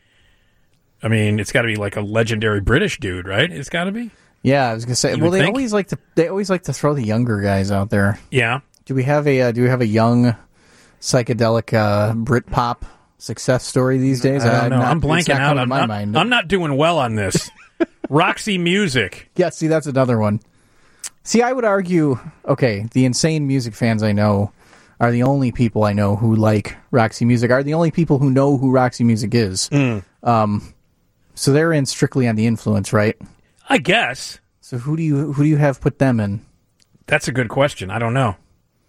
Speaker 1: I mean, it's got to be like a legendary British dude, right? It's got to be.
Speaker 2: Yeah, I was gonna say.
Speaker 1: You
Speaker 2: Well,
Speaker 1: would
Speaker 2: they
Speaker 1: think?
Speaker 2: always like to. They always like to throw the younger guys out there.
Speaker 1: Yeah.
Speaker 2: Do we have a? Uh, do we have a young psychedelic uh, Britpop success story these days?
Speaker 1: I don't know.
Speaker 2: not-
Speaker 1: I'm
Speaker 2: it's
Speaker 1: blanking
Speaker 2: not
Speaker 1: out.
Speaker 2: coming to
Speaker 1: I'm
Speaker 2: my
Speaker 1: not,
Speaker 2: mind.
Speaker 1: I'm not doing well on this. Roxy Music.
Speaker 2: Yeah, see, that's another one. See, I would argue. Okay, the insane music fans I know are the only people I know who like Roxy Music. Are the only people who know who Roxy Music is.
Speaker 1: Mm.
Speaker 2: Um, so they're in strictly on the influence, right?
Speaker 1: I guess.
Speaker 2: So who do you who do you have put them in?
Speaker 1: That's a good question. I don't know.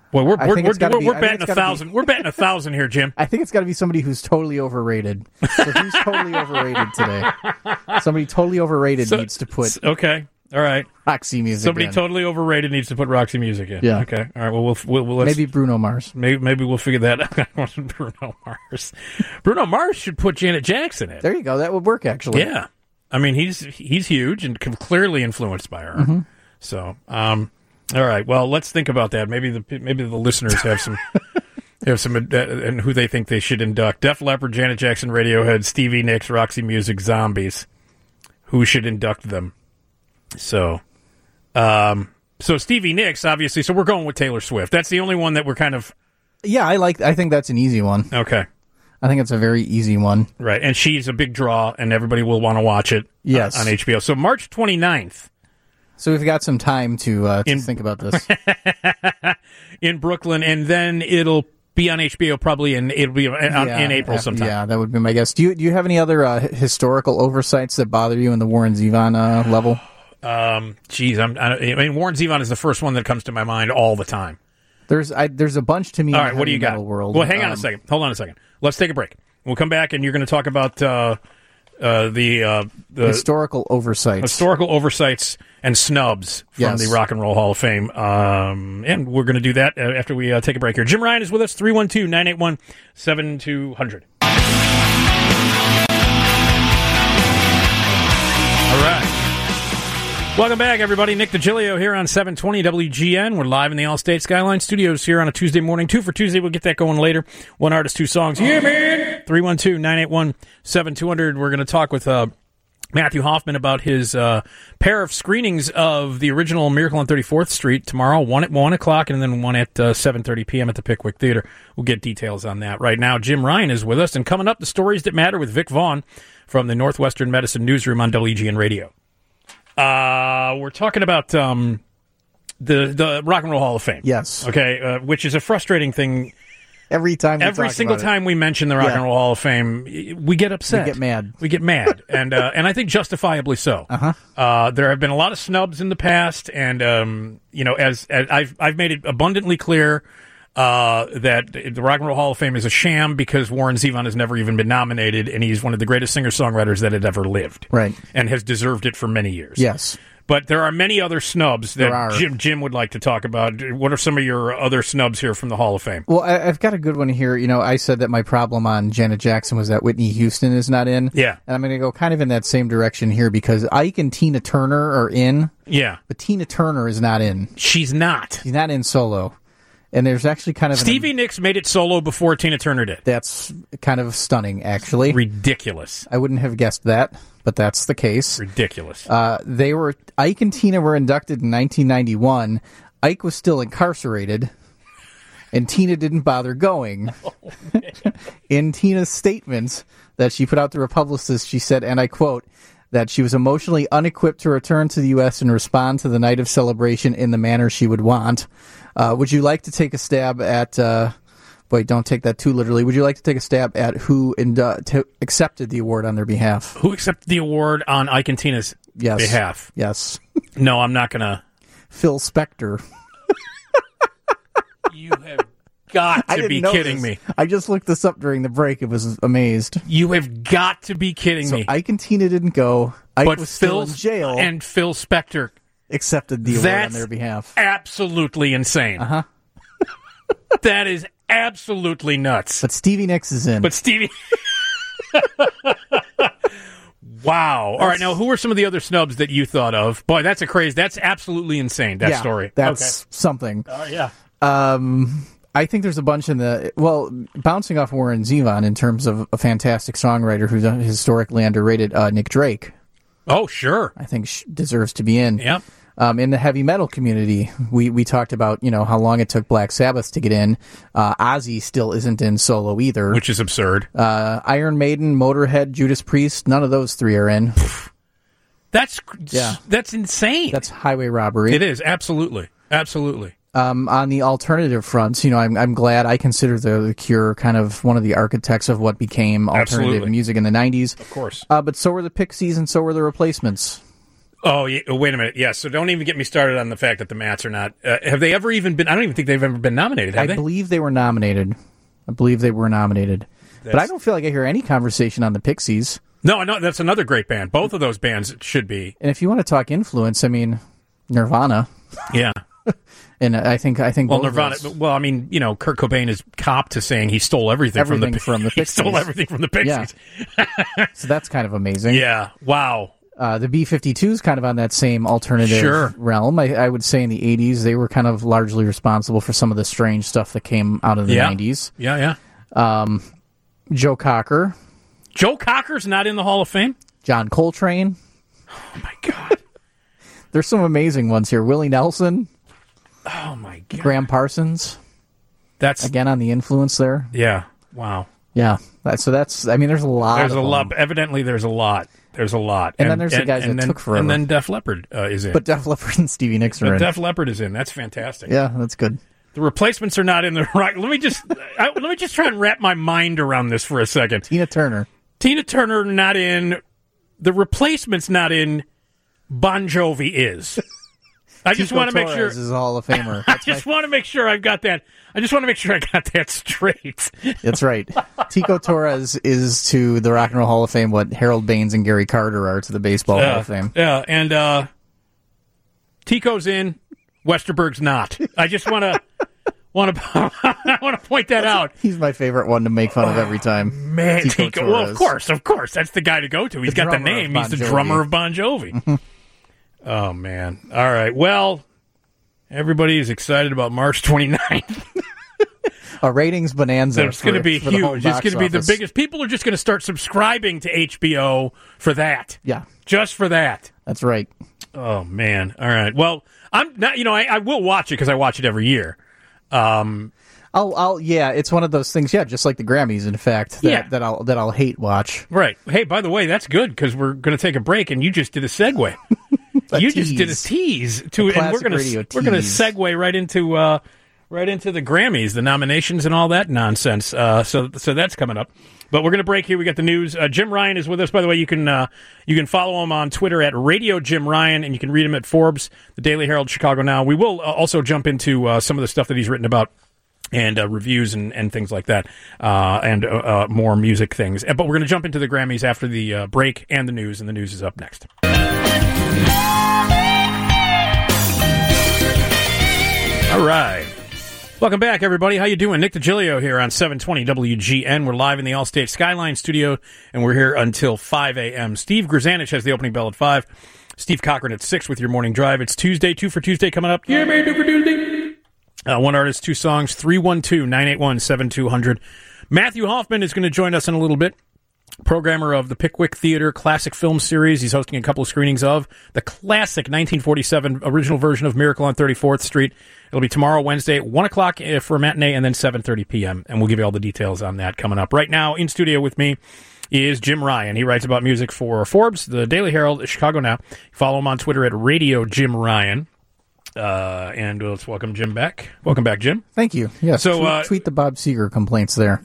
Speaker 1: Well, we're
Speaker 2: I
Speaker 1: we're
Speaker 2: think
Speaker 1: we're,
Speaker 2: it's gotta
Speaker 1: we're,
Speaker 2: be-
Speaker 1: we're
Speaker 2: I think
Speaker 1: betting
Speaker 2: it's
Speaker 1: a
Speaker 2: gotta
Speaker 1: thousand. We're betting a thousand here, Jim.
Speaker 2: I think it's got to be somebody who's totally overrated. So who's totally overrated today? Somebody totally overrated
Speaker 1: So-
Speaker 2: needs to put
Speaker 1: s- Okay. All right.
Speaker 2: Roxy music
Speaker 1: Somebody
Speaker 2: in.
Speaker 1: totally overrated needs to put Roxy music in.
Speaker 2: Yeah.
Speaker 1: Okay. All right. Well, we'll, we'll, we'll let's,
Speaker 2: Maybe Bruno Mars.
Speaker 1: maybe maybe we'll figure that out. Bruno Mars. Bruno Mars should put Janet Jackson in.
Speaker 2: There you go. That would work, actually.
Speaker 1: Yeah. I mean, he's he's huge and clearly influenced by her.
Speaker 2: Mm-hmm.
Speaker 1: So, um, all right. Well, let's think about that. Maybe the maybe the listeners have some have some uh, and who they think they should induct. Def Leppard, Janet Jackson, Radiohead, Stevie Nicks, Roxy Music, Zombies. Who should induct them? So, um, so Stevie Nicks, obviously. So we're going with Taylor Swift. That's the only one that we're kind of
Speaker 2: Yeah, I like. I think that's an easy one.
Speaker 1: okay.
Speaker 2: I think it's a very easy one.
Speaker 1: Right, and she's a big draw, and everybody will want to watch it.
Speaker 2: Yes.
Speaker 1: uh, on H B O. So March twenty-ninth.
Speaker 2: So we've got some time to, uh, to
Speaker 1: In-
Speaker 2: think about this.
Speaker 1: in Brooklyn, and then it'll be on H B O probably in it'll be on,
Speaker 2: Yeah,
Speaker 1: in April
Speaker 2: uh,
Speaker 1: sometime.
Speaker 2: Yeah, that would be my guess. Do you do you have any other uh, historical oversights that bother you in the Warren Zevon uh, level?
Speaker 1: Um, geez, I'm, I, I mean Warren Zevon is the first one that comes to my mind all the time.
Speaker 2: There's I, there's a bunch to me.
Speaker 1: All
Speaker 2: in
Speaker 1: right,
Speaker 2: the
Speaker 1: what do you
Speaker 2: heavy
Speaker 1: got?
Speaker 2: metal world.
Speaker 1: Well, hang on
Speaker 2: Um,
Speaker 1: a second. Hold on a second. Let's take a break. We'll come back, and you're going to talk about uh, uh, the uh, the
Speaker 2: historical oversights.
Speaker 1: historical oversights and snubs from
Speaker 2: Yes.
Speaker 1: the Rock and Roll Hall of Fame. Um, and we're going to do that uh, after we uh, take a break here. Jim Ryan is with us, three one two, nine eight one, seven two zero zero. All right. Welcome back, everybody. Nick DiGilio here on seven twenty W G N. We're live in the Allstate Skyline Studios here on a Tuesday morning. Two for Tuesday. We'll get that going later. One artist, two songs. Yeah, man. three one two, nine eight one, seven two zero zero. We're going to talk with uh, Matthew Hoffman about his uh, pair of screenings of the original Miracle on thirty-fourth Street tomorrow, one at one o'clock and then one at uh, seven thirty p.m. at the Pickwick Theater. We'll get details on that. Right now, Jim Ryan is with us, and coming up, the stories that matter with Vic Vaughn from the Northwestern Medicine Newsroom on W G N Radio. Uh, we're talking about um, the the Rock and Roll Hall of Fame.
Speaker 2: Yes.
Speaker 1: Okay, uh, which is a frustrating thing.
Speaker 2: Every time. We
Speaker 1: Every
Speaker 2: talk
Speaker 1: single
Speaker 2: about it.
Speaker 1: time we mention the Rock
Speaker 2: Yeah.
Speaker 1: and Roll Hall of Fame, we get upset.
Speaker 2: We get mad.
Speaker 1: We get mad, and uh, and I think justifiably so. Uh-huh. Uh There have been a lot of snubs in the past, and um, you know, as, as I've I've made it abundantly clear uh, that the Rock and Roll Hall of Fame is a sham because Warren Zevon has never even been nominated, and he's one of the greatest singer-songwriters that had ever lived,
Speaker 2: Right.
Speaker 1: and has deserved it for many years.
Speaker 2: Yes.
Speaker 1: But there are many other snubs
Speaker 2: There
Speaker 1: that
Speaker 2: are.
Speaker 1: Jim Jim would like to talk about. What are some of your other snubs here from the Hall of Fame?
Speaker 2: Well, I, I've got a good one here. You know, I said that my problem on Janet Jackson was that Whitney Houston is not in.
Speaker 1: Yeah.
Speaker 2: And I'm going to go kind of in that same direction here because Ike and Tina Turner are in,
Speaker 1: Yeah,
Speaker 2: but Tina Turner is not in.
Speaker 1: she's not.
Speaker 2: She's not in solo. And there's actually kind of... an-
Speaker 1: Stevie Nicks made it solo before Tina Turner did.
Speaker 2: that's kind of stunning, actually.
Speaker 1: Ridiculous.
Speaker 2: I wouldn't have guessed that, but that's the case.
Speaker 1: Ridiculous.
Speaker 2: Uh, they were Ike and Tina were inducted in nineteen ninety-one. Ike was still incarcerated, and Tina didn't bother going. In Tina's statements that she put out to her publicist, she said, and I quote, that she was emotionally unequipped to return to the U S and respond to the night of celebration in the manner she would want. Uh, would you like to take a stab at... Uh, Boy, don't take that too literally. Would you like to take a stab at who indu- t- accepted the award on their behalf?
Speaker 1: Who accepted the award on Ike and Tina's
Speaker 2: Yes.
Speaker 1: behalf?
Speaker 2: Yes.
Speaker 1: No, I'm not going to.
Speaker 2: Phil Spector.
Speaker 1: You have got
Speaker 2: I
Speaker 1: to
Speaker 2: didn't
Speaker 1: be
Speaker 2: know
Speaker 1: kidding
Speaker 2: this.
Speaker 1: me.
Speaker 2: I just looked this up during the break. It was amazed.
Speaker 1: You have got to be kidding
Speaker 2: So
Speaker 1: me.
Speaker 2: Ike and Tina didn't go. Ike
Speaker 1: but
Speaker 2: was still
Speaker 1: Phil
Speaker 2: in jail
Speaker 1: and Phil Spector,
Speaker 2: accepted the award
Speaker 1: That's
Speaker 2: on their behalf.
Speaker 1: absolutely insane.
Speaker 2: Uh-huh.
Speaker 1: That is absolutely nuts.
Speaker 2: But Stevie Nicks is in.
Speaker 1: But Stevie... Wow. All right, now, who are some of the other snubs that you thought of? Boy, that's a crazy... That's absolutely insane, that
Speaker 2: yeah,
Speaker 1: story.
Speaker 2: That's something.
Speaker 1: Okay. Oh, yeah.
Speaker 2: Um, I think there's a bunch in the... Well, bouncing off Warren Zevon in terms of a fantastic songwriter who's historically underrated, uh, Nick Drake,
Speaker 1: Oh, sure.
Speaker 2: I think sh- deserves to be in.
Speaker 1: Yep.
Speaker 2: Um, in the heavy metal community, we, we talked about, you know, how long it took Black Sabbath to get in. Uh, Ozzy still isn't in solo either.
Speaker 1: Which is absurd.
Speaker 2: Uh, Iron Maiden, Motorhead, Judas Priest, none of those three are in.
Speaker 1: That's
Speaker 2: Yeah.
Speaker 1: that's insane.
Speaker 2: That's highway robbery.
Speaker 1: It is, absolutely. Absolutely.
Speaker 2: Um, on the alternative fronts, you know, I'm I'm glad I consider the, the Cure kind of one of the architects of what became alternative
Speaker 1: Absolutely.
Speaker 2: music in the nineties.
Speaker 1: Of course.
Speaker 2: Uh, but so were the Pixies and so were the Replacements.
Speaker 1: Oh, yeah, oh, wait a minute. Yes, so don't even get me started on the fact that the Mats are not. Uh, have they ever even been? I don't even think they've ever been nominated. Have
Speaker 2: I
Speaker 1: they?
Speaker 2: believe they were nominated. I believe they were nominated, that's... but I don't feel like I hear any conversation on the Pixies.
Speaker 1: No, no, that's another great band. Both of those bands should be.
Speaker 2: And if you want to talk influence, I mean, Nirvana.
Speaker 1: Yeah.
Speaker 2: And I think I think
Speaker 1: well, Nirvana. Well, I mean, you know, Kurt Cobain is cop to saying he stole everything,
Speaker 2: everything
Speaker 1: from the
Speaker 2: from the
Speaker 1: Pixies. He stole everything from the Pixies.
Speaker 2: Yeah. So that's kind of amazing.
Speaker 1: Yeah. Wow.
Speaker 2: Uh, the B fifty-two is kind of on that same alternative
Speaker 1: sure.
Speaker 2: realm. I, I would say in the eighties they were kind of largely responsible for some of the strange stuff that came out of the
Speaker 1: yeah.
Speaker 2: nineties.
Speaker 1: Yeah, yeah.
Speaker 2: Um, Joe Cocker.
Speaker 1: Joe Cocker's not in the Hall of Fame?
Speaker 2: John Coltrane.
Speaker 1: Oh, my God.
Speaker 2: There's some amazing ones here. Willie Nelson.
Speaker 1: Oh, my God.
Speaker 2: Graham Parsons.
Speaker 1: That's
Speaker 2: again on the influence there.
Speaker 1: Yeah. Wow.
Speaker 2: Yeah. That, so that's, I mean, there's a lot.
Speaker 1: There's
Speaker 2: of
Speaker 1: a
Speaker 2: them.
Speaker 1: lot. Evidently, there's a lot. There's a lot.
Speaker 2: And, and then there's
Speaker 1: and,
Speaker 2: the guys that
Speaker 1: then,
Speaker 2: took forever.
Speaker 1: And then Def Leppard uh, is in.
Speaker 2: But Def Leppard and Stevie Nicks are
Speaker 1: but
Speaker 2: in.
Speaker 1: Def Leppard is in. That's fantastic.
Speaker 2: Yeah, that's good.
Speaker 1: The Replacements are not in the right. Let me just I, let me just try and wrap my mind around this for a second.
Speaker 2: Tina Turner.
Speaker 1: Tina Turner not in. The Replacements not in. Bon Jovi is. I just want to make sure.
Speaker 2: Is a Hall of Famer.
Speaker 1: I just my... want to make sure I've got that. I just want to make sure I got that straight.
Speaker 2: That's right. Tico Torres is to the Rock and Roll Hall of Fame what Harold Baines and Gary Carter are to the Baseball
Speaker 1: yeah,
Speaker 2: Hall of Fame.
Speaker 1: Yeah, and uh, Tico's in. Westerberg's not. I just want to want to I want to point that out.
Speaker 2: He's my favorite one to make fun of every time.
Speaker 1: Man,
Speaker 2: Tico
Speaker 1: Tico.
Speaker 2: Torres.
Speaker 1: Well, of course, of course, that's the guy to go to. He's
Speaker 2: the
Speaker 1: got the name. He's the
Speaker 2: Jovi.
Speaker 1: drummer of Bon Jovi. Oh man! All right. Well, everybody is excited about March twenty-ninth.
Speaker 2: A ratings bonanza.
Speaker 1: It's going to be
Speaker 2: huge.
Speaker 1: It's going to be the biggest. People are just going to start subscribing to H B O for that.
Speaker 2: Yeah,
Speaker 1: just for that.
Speaker 2: That's right.
Speaker 1: Oh man! All right. Well, I'm not. You know, I, I will watch it because I watch it every year. Um,
Speaker 2: I'll, I'll, yeah, it's one of those things. Yeah, just like the Grammys, in fact. That,
Speaker 1: yeah.
Speaker 2: that I'll, that I'll hate watch.
Speaker 1: Right. Hey, by the way, that's good because we're going to take a break, and you just did a segue. a you
Speaker 2: tease.
Speaker 1: just did a tease to,
Speaker 2: a
Speaker 1: and we're going to we're going to segue right into uh, right into the Grammys, the nominations, and all that nonsense. Uh, so, so that's coming up. But we're going to break here. We got the news. Uh, Jim Ryan is with us. By the way, you can uh, you can follow him on Twitter at Radio Jim Ryan, and you can read him at Forbes, the Daily Herald, Chicago Now. We will uh, also jump into uh, some of the stuff that he's written about and uh, reviews and, and things like that, uh, and uh, uh, more music things. But we're going to jump into the Grammys after the uh, break and the news, and the news is up next. All right. Welcome back, everybody. How you doing? Nick DiGilio here on seven twenty W G N. We're live in the Allstate Skyline studio, and we're here until five a.m. Steve Grzanich has the opening bell at five. Steve Cochran at six with your morning drive. It's Tuesday, two for Tuesday coming up. Yeah, man, two for Tuesday. Uh, one artist, two songs, three one two, nine eight one, seven two zero zero. Matthew Hoffman is going to join us in a little bit. Programmer of the Pickwick Theater Classic Film Series. He's hosting a couple of screenings of the classic nineteen forty-seven original version of Miracle on thirty-fourth Street. It'll be tomorrow, Wednesday, at one o'clock for a matinee, and then seven thirty p.m., and we'll give you all the details on that coming up. Right now, in studio with me is Jim Ryan. He writes about music for Forbes, the Daily Herald, Chicago Now. Follow him on Twitter at Radio Jim Ryan. Uh, and let's welcome Jim back. Welcome back, Jim.
Speaker 2: Thank you. Yes,
Speaker 1: so,
Speaker 2: tweet,
Speaker 1: uh,
Speaker 2: tweet the Bob Seger complaints there.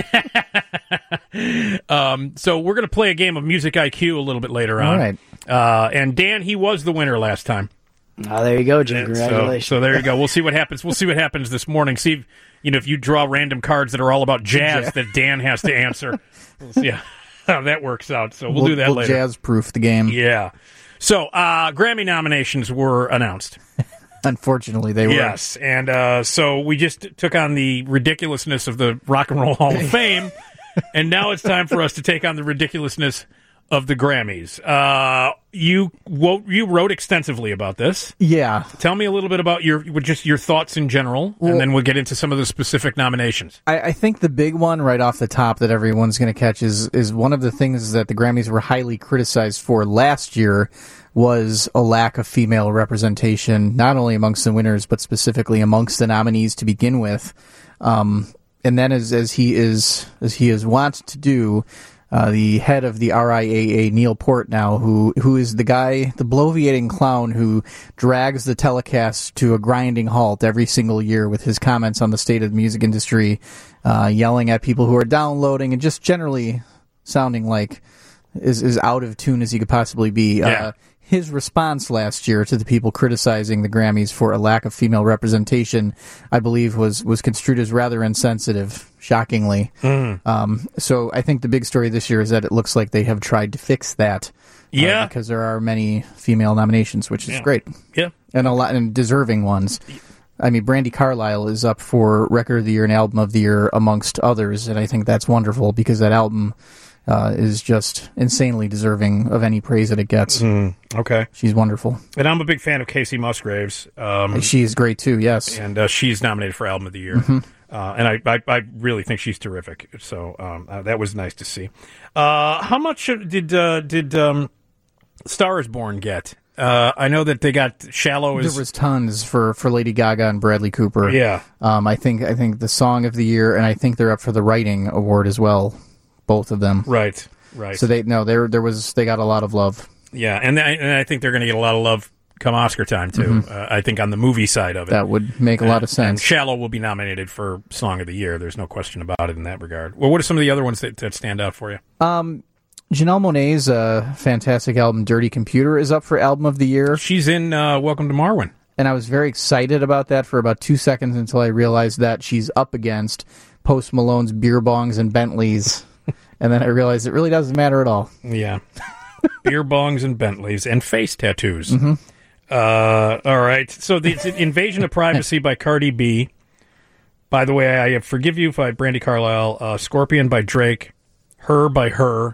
Speaker 1: um, so we're going to play a game of Music I Q a little bit later on.
Speaker 2: All right.
Speaker 1: Uh, and Dan, he was the winner last time.
Speaker 3: Oh, there you go, Jim. Congratulations.
Speaker 1: So, so there you go. We'll see what happens. We'll see what happens this morning. See if, you know, if you draw random cards that are all about jazz yeah. that Dan has to answer. We'll see how that works out. So we'll, we'll do that
Speaker 2: we'll
Speaker 1: later.
Speaker 2: Jazz-proof the game.
Speaker 1: Yeah. So uh, Grammy nominations were announced.
Speaker 2: Unfortunately, they were.
Speaker 1: Yes, and uh, so we just took on the ridiculousness of the Rock and Roll Hall of Fame, and now it's time for us to take on the ridiculousness of the Grammys. Uh, you wo- you wrote extensively about this.
Speaker 2: Yeah.
Speaker 1: Tell me a little bit about your just your thoughts in general, well, and then we'll get into some of the specific nominations.
Speaker 2: I, I think the big one right off the top that everyone's going to catch is is one of the things that the Grammys were highly criticized for last year was a lack of female representation, not only amongst the winners, but specifically amongst the nominees to begin with. Um, and then as, as he is, as he is wont to do, uh, the head of the R I A A, Neil Portnow, who, who is the guy, the bloviating clown who drags the telecast to a grinding halt every single year with his comments on the state of the music industry, uh, yelling at people who are downloading and just generally sounding like is, is out of tune as he could possibly be.
Speaker 1: Yeah.
Speaker 2: Uh, his response last year to the people criticizing the Grammys for a lack of female representation, I believe, was, was construed as rather insensitive, shockingly. Mm. Um, so I think the big story this year is that it looks like they have tried to fix that.
Speaker 1: Yeah.
Speaker 2: Uh, because there are many female nominations, which is
Speaker 1: yeah.
Speaker 2: great.
Speaker 1: Yeah.
Speaker 2: And a lot, and deserving ones. I mean, Brandi Carlile is up for Record of the Year and Album of the Year, amongst others, and I think that's wonderful because that album uh, is just insanely deserving of any praise that it gets.
Speaker 1: Mm, okay.
Speaker 2: She's wonderful.
Speaker 1: And I'm a big fan of Casey Musgraves. Um,
Speaker 2: she's great, too, yes.
Speaker 1: And uh, she's nominated for Album of the Year.
Speaker 2: Mm-hmm.
Speaker 1: Uh, and I, I, I really think she's terrific. So um, uh, that was nice to see. Uh, how much did uh, did um, Star is Born get? Uh, I know that they got Shallow. Is...
Speaker 2: There was tons for, for Lady Gaga and Bradley Cooper.
Speaker 1: Yeah.
Speaker 2: Um, I think I think the Song of the Year, and I think they're up for the Writing Award as well, both of them.
Speaker 1: Right, right.
Speaker 2: So they no, there there was they got a lot of love.
Speaker 1: Yeah, and I, and I think they're going to get a lot of love come Oscar time too. Mm-hmm. Uh, I think on the movie side of it,
Speaker 2: that would make a
Speaker 1: and,
Speaker 2: lot of sense.
Speaker 1: And Shallow will be nominated for Song of the Year. There's no question about it in that regard. Well, what are some of the other ones that, that stand out for you?
Speaker 2: Um. Janelle Monáe's uh, fantastic album, Dirty Computer, is up for Album of the Year.
Speaker 1: She's in uh, Welcome to Marwen.
Speaker 2: And I was very excited about that for about two seconds until I realized that she's up against Post Malone's Beer Bongs and Bentleys. And then I realized it really doesn't matter at all.
Speaker 1: Yeah. Beer Bongs and Bentleys and face tattoos.
Speaker 2: Mm-hmm.
Speaker 1: Uh, all right. So the Invasion of Privacy by Cardi B. By the way, I Forgive You by Brandi Carlile. Uh, Scorpion by Drake. Her by Her.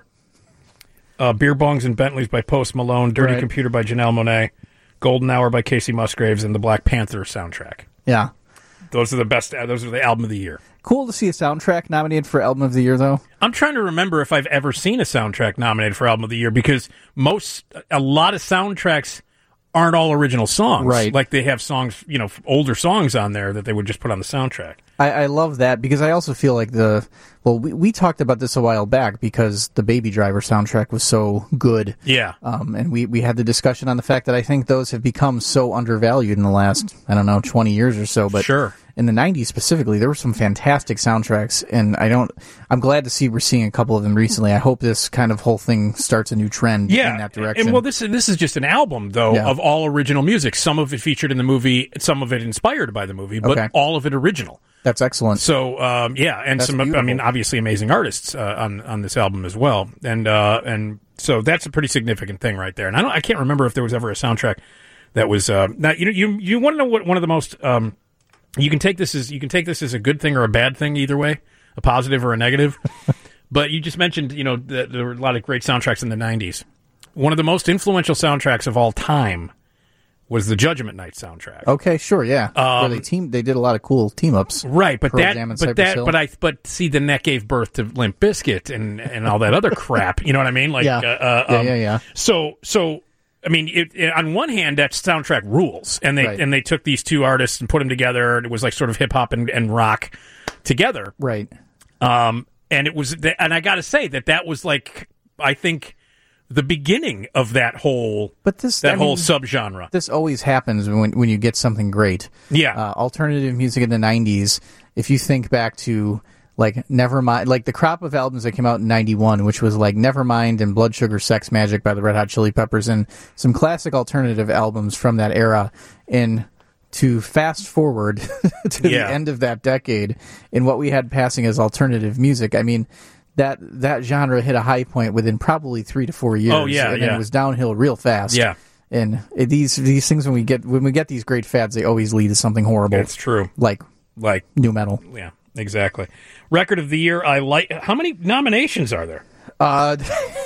Speaker 1: Uh, Beer Bongs and Bentleys by Post Malone, Dirty
Speaker 2: right.
Speaker 1: Computer by Janelle Monáe, Golden Hour by Casey Musgraves, and the Black Panther soundtrack.
Speaker 2: Yeah.
Speaker 1: Those are the best, uh, those are the album of the year.
Speaker 2: Cool to see a soundtrack nominated for Album of the Year, though.
Speaker 1: I'm trying to remember if I've ever seen a soundtrack nominated for Album of the Year, because most, a lot of soundtracks aren't all original songs.
Speaker 2: Right.
Speaker 1: Like they have songs, you know, older songs on there that they would just put on the soundtrack.
Speaker 2: I, I love that because I also feel like the well, we, we talked about this a while back because the Baby Driver soundtrack was so good.
Speaker 1: Yeah,
Speaker 2: um, and we, we had the discussion on the fact that I think those have become so undervalued in the last I don't know twenty years or so. But
Speaker 1: sure.
Speaker 2: In the nineties specifically, there were some fantastic soundtracks, and I don't. I'm glad to see we're seeing a couple of them recently. I hope this kind of whole thing starts a new trend
Speaker 1: yeah.
Speaker 2: in that direction.
Speaker 1: And well, this is this is just an album though
Speaker 2: yeah.
Speaker 1: of all original music. Some of it featured in the movie, some of it inspired by the movie, but
Speaker 2: okay.
Speaker 1: all of it original.
Speaker 2: That's excellent.
Speaker 1: So um, yeah, and
Speaker 2: that's
Speaker 1: some
Speaker 2: beautiful.
Speaker 1: I mean obviously amazing artists uh, on on this album as well, and uh, and so that's a pretty significant thing right there. And I don't I can't remember if there was ever a soundtrack that was uh, now you know you you want to know what one of the most um, you can take this as you can take this as a good thing or a bad thing either way, a positive or a negative. But you just mentioned you know that there were a lot of great soundtracks in the nineties. One of the most influential soundtracks of all time was the Judgment Night soundtrack.
Speaker 2: Okay, sure, yeah.
Speaker 1: Um,
Speaker 2: Where they team, they did a lot of cool team ups,
Speaker 1: right? But
Speaker 2: Pearl
Speaker 1: that,
Speaker 2: Jam and
Speaker 1: but
Speaker 2: Cypress
Speaker 1: that,
Speaker 2: Hill.
Speaker 1: but I, but see, then that gave birth to Limp Bizkit and and all that other crap. You know what I mean? Like,
Speaker 2: yeah,
Speaker 1: uh, uh,
Speaker 2: yeah,
Speaker 1: um,
Speaker 2: yeah, yeah.
Speaker 1: So, so I mean, it, it, on one hand, that soundtrack rules, and they
Speaker 2: Right.
Speaker 1: and they took these two artists and put them together, and it was like sort of hip hop and, and rock together,
Speaker 2: Right.
Speaker 1: um, and it was, and I got to say that that was like, I think, the beginning of that whole,
Speaker 2: But this
Speaker 1: that
Speaker 2: I
Speaker 1: whole
Speaker 2: mean,
Speaker 1: subgenre.
Speaker 2: This always happens when when you get something great.
Speaker 1: Yeah.
Speaker 2: Uh, alternative music in the nineties. If you think back to like Nevermind, like the crop of albums that came out in ninety-one, which was like Nevermind and Blood Sugar Sex Magic by the Red Hot Chili Peppers, and some classic alternative albums from that era. And to fast forward to
Speaker 1: Yeah.
Speaker 2: the end of that decade, and what we had passing as alternative music, I mean. That that genre hit a high point within probably three to four years.
Speaker 1: Oh, yeah,
Speaker 2: and then
Speaker 1: yeah.
Speaker 2: it was downhill real fast.
Speaker 1: Yeah.
Speaker 2: And it, these these things when we get when we get these great fads, they always lead to something horrible.
Speaker 1: It's true.
Speaker 2: Like
Speaker 1: Like,
Speaker 2: new metal.
Speaker 1: yeah, exactly. Record of the year, I like. How many nominations are there
Speaker 2: Uh,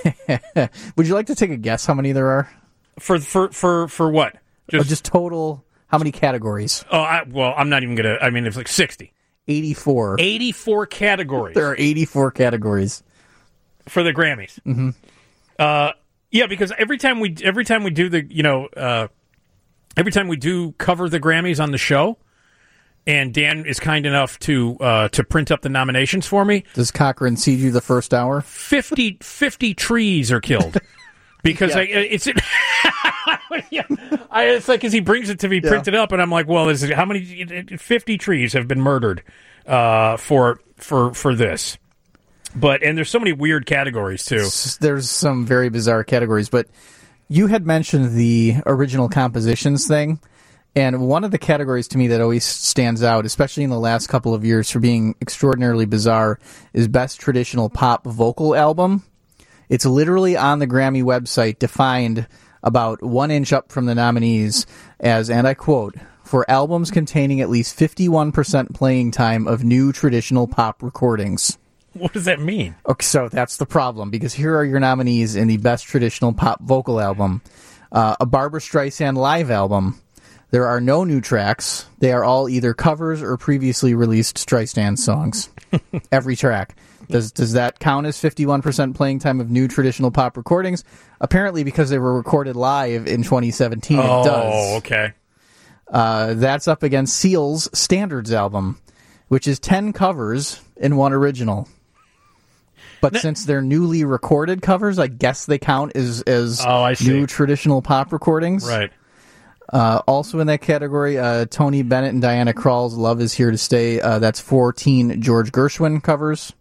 Speaker 2: would you like to take a guess how many there are?
Speaker 1: for for for for what?
Speaker 2: Just, just total. How many categories?
Speaker 1: Oh, I, well, I'm not even gonna. I mean, it's like sixty.
Speaker 2: eighty-four.
Speaker 1: eighty-four categories.
Speaker 2: There are eighty-four categories
Speaker 1: for the Grammys. Mm-hmm. Uh, yeah, because every time we every time we do the you know uh, every time we do cover the Grammys on the show, and Dan is kind enough to uh, to print up the nominations for me.
Speaker 2: Does Cochran seed you the first hour?
Speaker 1: fifty, fifty trees are killed because
Speaker 2: Yeah.
Speaker 1: I, it's it, yeah, I, it's like as he brings it to be
Speaker 2: Yeah.
Speaker 1: printed up, and I'm like, well, is it, how many fifty trees have been murdered uh, for for for this? But and there's so many weird categories too.
Speaker 2: There's some very bizarre categories, but You had mentioned the original compositions thing, and one of the categories to me that always stands out, especially in the last couple of years for being extraordinarily bizarre, is Best Traditional Pop Vocal Album. It's literally on the Grammy website defined about one inch up from the nominees as, and I quote, for albums containing at least fifty-one percent playing time of new traditional pop recordings.
Speaker 1: What does that mean?
Speaker 2: Okay, so that's the problem, because here are your nominees in the Best Traditional Pop Vocal Album. Uh, a Barbra Streisand live album. There are no new tracks. They are all either covers or previously released Streisand songs. Every track. Does does that count as fifty-one percent playing time of new traditional pop recordings? Apparently, because they were recorded live in twenty seventeen,
Speaker 1: oh,
Speaker 2: it does.
Speaker 1: Oh, okay.
Speaker 2: Uh, that's up against Seal's Standards album, which is ten covers and one original. But now, since they're newly recorded covers, I guess they count as, as
Speaker 1: oh, I see.
Speaker 2: new traditional pop recordings.
Speaker 1: Right.
Speaker 2: Uh, also in that category, uh, Tony Bennett and Diana Krall's Love Is Here to Stay. Uh, that's fourteen George Gershwin covers.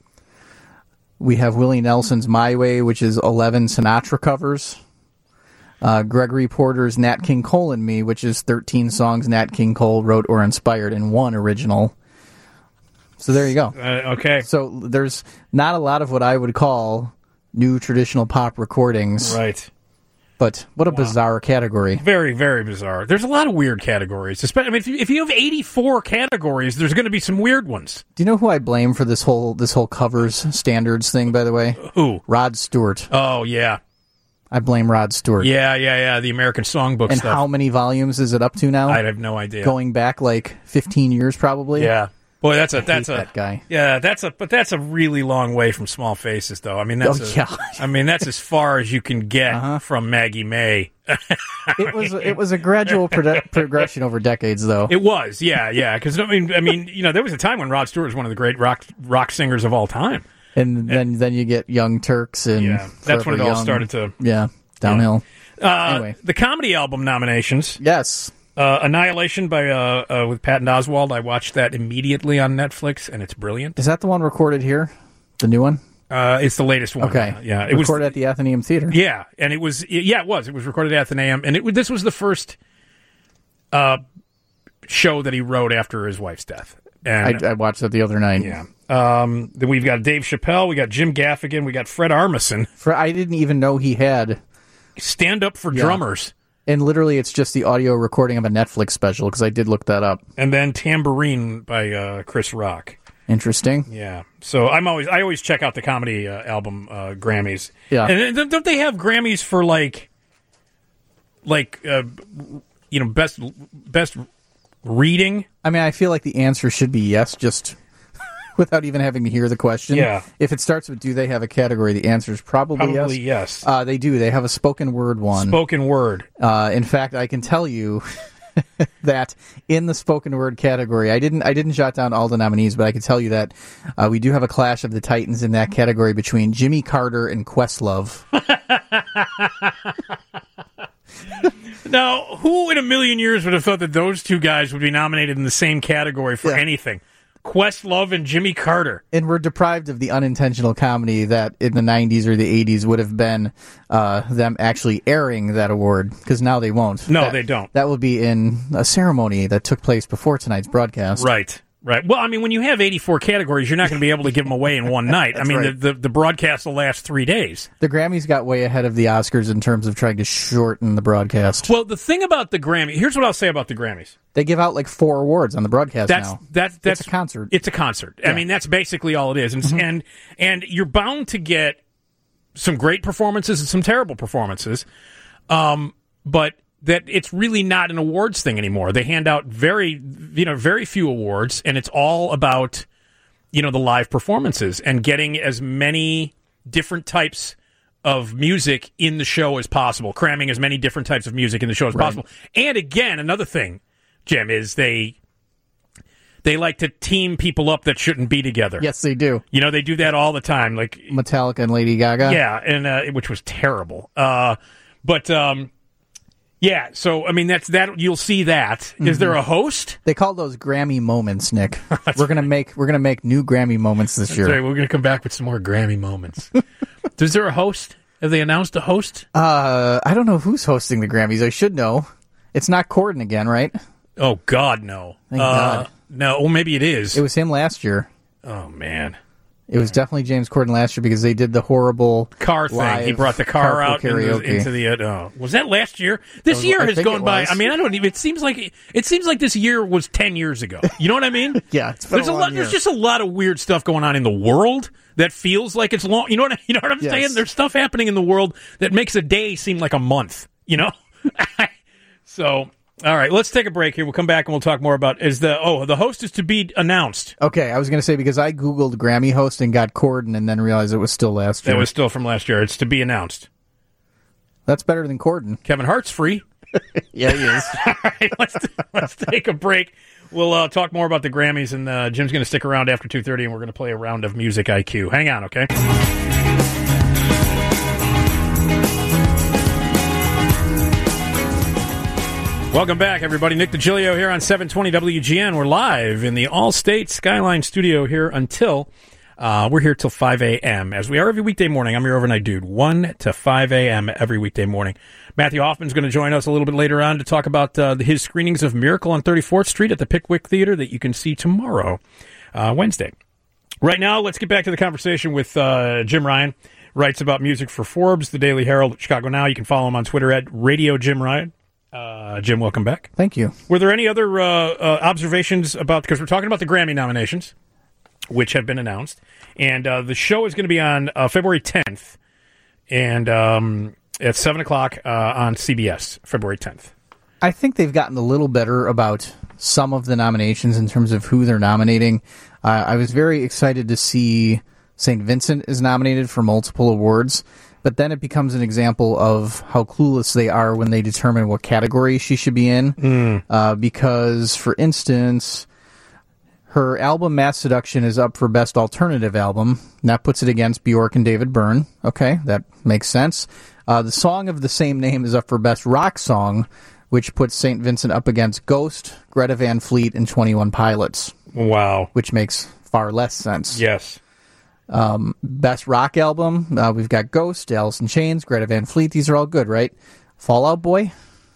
Speaker 2: We have Willie Nelson's My Way, which is eleven Sinatra covers. Uh, Gregory Porter's Nat King Cole and Me, which is thirteen songs Nat King Cole wrote or inspired and one original. So there you go.
Speaker 1: Uh, okay.
Speaker 2: So there's not a lot of what I would call new traditional pop recordings.
Speaker 1: Right.
Speaker 2: But what a
Speaker 1: wow.
Speaker 2: bizarre category.
Speaker 1: Very, very bizarre. There's a lot of weird categories. Especially, I mean, if you, if you have eighty-four categories, there's going to be some weird ones.
Speaker 2: Do you know who I blame for this whole this whole covers standards thing, by the way?
Speaker 1: Who?
Speaker 2: Rod Stewart.
Speaker 1: Oh, yeah.
Speaker 2: I blame Rod Stewart.
Speaker 1: Yeah, yeah, yeah. The American Songbook
Speaker 2: and
Speaker 1: stuff.
Speaker 2: And how many volumes is it up to now?
Speaker 1: I have no idea.
Speaker 2: Going back like fifteen years, probably.
Speaker 1: Yeah. Boy, that's a that's a
Speaker 2: that guy.
Speaker 1: Yeah, that's a but that's a really long way from Small Faces, though. I mean, that's
Speaker 2: oh,
Speaker 1: a,
Speaker 2: yeah.
Speaker 1: I mean, that's as far as you can get uh-huh. from Maggie May.
Speaker 2: It was it was a gradual pro- progression over decades, though.
Speaker 1: It was, yeah, yeah. Because I mean, I mean, you know, there was a time when Rod Stewart was one of the great rock rock singers of all time,
Speaker 2: and then and, then you get Young Turks, and
Speaker 1: yeah, that's when it all
Speaker 2: young,
Speaker 1: started to
Speaker 2: yeah downhill.
Speaker 1: Yeah. Uh,
Speaker 2: anyway,
Speaker 1: the comedy album nominations,
Speaker 2: yes.
Speaker 1: Uh, Annihilation by uh, uh, with Patton Oswalt. I watched that immediately on Netflix, and it's brilliant.
Speaker 2: Is that the one recorded here? The new one?
Speaker 1: Uh, it's the latest one.
Speaker 2: Okay,
Speaker 1: uh, yeah, it
Speaker 2: recorded
Speaker 1: was
Speaker 2: at the Athenaeum Theater.
Speaker 1: Yeah, and it was yeah, it was. It was recorded at Athenaeum, and it this was the first uh, show that he wrote after his wife's death. And
Speaker 2: I, I watched it the other night.
Speaker 1: Yeah. Um, then we've got Dave Chappelle, we got Jim Gaffigan, we got Fred Armisen.
Speaker 2: For I didn't even know he had
Speaker 1: Stand Up for
Speaker 2: yeah.
Speaker 1: Drummers.
Speaker 2: And literally, it's just the audio recording of a Netflix special, because I did look that up.
Speaker 1: And then Tambourine by uh, Chris Rock.
Speaker 2: Interesting.
Speaker 1: Yeah. So I'm always I always check out the comedy uh, album uh, Grammys.
Speaker 2: Yeah.
Speaker 1: And then, don't they have Grammys for like, like uh, you know, best best reading?
Speaker 2: I mean, I feel like the answer should be yes, just without even having to hear the question.
Speaker 1: Yeah.
Speaker 2: If it starts with do they have a category, the answer is probably,
Speaker 1: Probably
Speaker 2: yes.
Speaker 1: yes.
Speaker 2: Uh, they do. They have a spoken word one.
Speaker 1: Spoken word.
Speaker 2: Uh, in fact, I can tell you that in the spoken word category, I didn't I didn't jot down all the nominees, but I can tell you that uh, we do have a clash of the titans in that category between Jimmy Carter and Questlove.
Speaker 1: Now, who in a million years would have thought that those two guys would be nominated in the same category for
Speaker 2: yeah.
Speaker 1: anything? Questlove and Jimmy Carter.
Speaker 2: And we're deprived of the unintentional comedy that in the nineties or the eighties would have been uh, them actually airing that award, because now they won't.
Speaker 1: No,
Speaker 2: that,
Speaker 1: they don't.
Speaker 2: That will be in a ceremony that took place before tonight's broadcast.
Speaker 1: Right. Right. Well, I mean, when you have eighty-four categories, you're not going to be able to give them away in one night. I mean,
Speaker 2: right.
Speaker 1: the, the the broadcast will last three days.
Speaker 2: The Grammys got way ahead of the Oscars in terms of trying to shorten the broadcast.
Speaker 1: Well, the thing about the Grammy, here's what I'll say about the Grammys.
Speaker 2: They give out like four awards on the broadcast
Speaker 1: that's,
Speaker 2: now.
Speaker 1: That's that's
Speaker 2: it's a concert.
Speaker 1: It's a concert. Yeah. I mean, that's basically all it is. And, mm-hmm. and and you're bound to get some great performances and some terrible performances. Um, but that it's really not an awards thing anymore. They hand out very, you know, very few awards, and it's all about, you know, the live performances and getting as many different types of music in the show as possible, cramming as many different types of music in the show as right. possible. And again, another thing, Jim, is they they like to team people up that shouldn't be together.
Speaker 2: Yes, they do.
Speaker 1: You know, they do that all the time, like
Speaker 2: Metallica and Lady Gaga.
Speaker 1: Yeah, and uh, which was terrible. Uh, but. Um, Yeah, so I mean that's that. You'll see that. Mm-hmm. Is there a host?
Speaker 2: They call those Grammy moments, Nick. we're gonna make we're gonna make new Grammy moments this
Speaker 1: that's
Speaker 2: year.
Speaker 1: Right, we're gonna come back with some more Grammy moments. Is there a host? Have they announced a host?
Speaker 2: Uh, I don't know who's hosting the Grammys. I should know. It's not Corden again, right?
Speaker 1: Oh, God, no.
Speaker 2: Thank
Speaker 1: uh,
Speaker 2: God.
Speaker 1: No, well, maybe it is.
Speaker 2: It was him last year.
Speaker 1: Oh, man.
Speaker 2: It was definitely James Corden last year because they did the horrible
Speaker 1: car thing. He brought the car out into, into the. Uh, oh. Was that last year? This
Speaker 2: was,
Speaker 1: year
Speaker 2: I
Speaker 1: has gone by.
Speaker 2: was.
Speaker 1: I mean, I don't even. It seems like it seems like this year was ten years ago. You know what I mean?
Speaker 2: Yeah, it's been
Speaker 1: there's
Speaker 2: a,
Speaker 1: a
Speaker 2: long
Speaker 1: lot.
Speaker 2: year.
Speaker 1: There's just a lot of weird stuff going on in the world that feels like it's long. You know what? I, you know what I'm
Speaker 2: Yes.
Speaker 1: saying? There's stuff happening in the world that makes a day seem like a month. You know. So. All right, let's take a break here. We'll come back and we'll talk more about is the oh the host is to be announced.
Speaker 2: Okay, I was going to say because I googled Grammy host and got Corden and then realized it was still last year.
Speaker 1: That was still from last year. It's to be announced.
Speaker 2: That's better than Corden.
Speaker 1: Kevin Hart's free.
Speaker 2: Yeah, he is.
Speaker 1: All right, let's let's take a break. We'll uh, talk more about the Grammys, and uh, Jim's going to stick around after two thirty, and we're going to play a round of Music I Q. Hang on, okay? Welcome back, everybody. Nick DiGilio here on seven twenty W G N. We're live in the Allstate Skyline studio here until, uh, we're here till five a.m. as we are every weekday morning. I'm your overnight dude, one to five a.m. every weekday morning. Matthew Hoffman's going to join us a little bit later on to talk about uh, his screenings of Miracle on thirty-fourth Street at the Pickwick Theater that you can see tomorrow, uh, Wednesday. Right now, let's get back to the conversation with uh, Jim Ryan. Writes about music for Forbes, the Daily Herald, Chicago Now. You can follow him on Twitter at Radio Jim Ryan. Uh, Jim, welcome back.
Speaker 2: Thank you.
Speaker 1: Were there any other uh, uh, observations about, because we're talking about the Grammy nominations, which have been announced, and uh, the show is going to be on uh, February tenth, and um, at seven o'clock uh, on C B S, February tenth.
Speaker 2: I think they've gotten a little better about some of the nominations in terms of who they're nominating. Uh, I was very excited to see Saint Vincent is nominated for multiple awards. But then it becomes an example of how clueless they are when they determine what category she should be in.
Speaker 1: Mm.
Speaker 2: Uh, because, for instance, her album Mass Seduction is up for Best Alternative Album. And that puts it against Bjork and David Byrne. Okay, that makes sense. Uh, the song of the same name is up for Best Rock Song, which puts Saint Vincent up against Ghost, Greta Van Fleet, and twenty-one Pilots.
Speaker 1: Wow.
Speaker 2: Which makes far less sense.
Speaker 1: Yes.
Speaker 2: Um, best rock album, uh, we've got Ghost, Alice in Chains, Greta Van Fleet. These are all good, right? Fall Out Boy?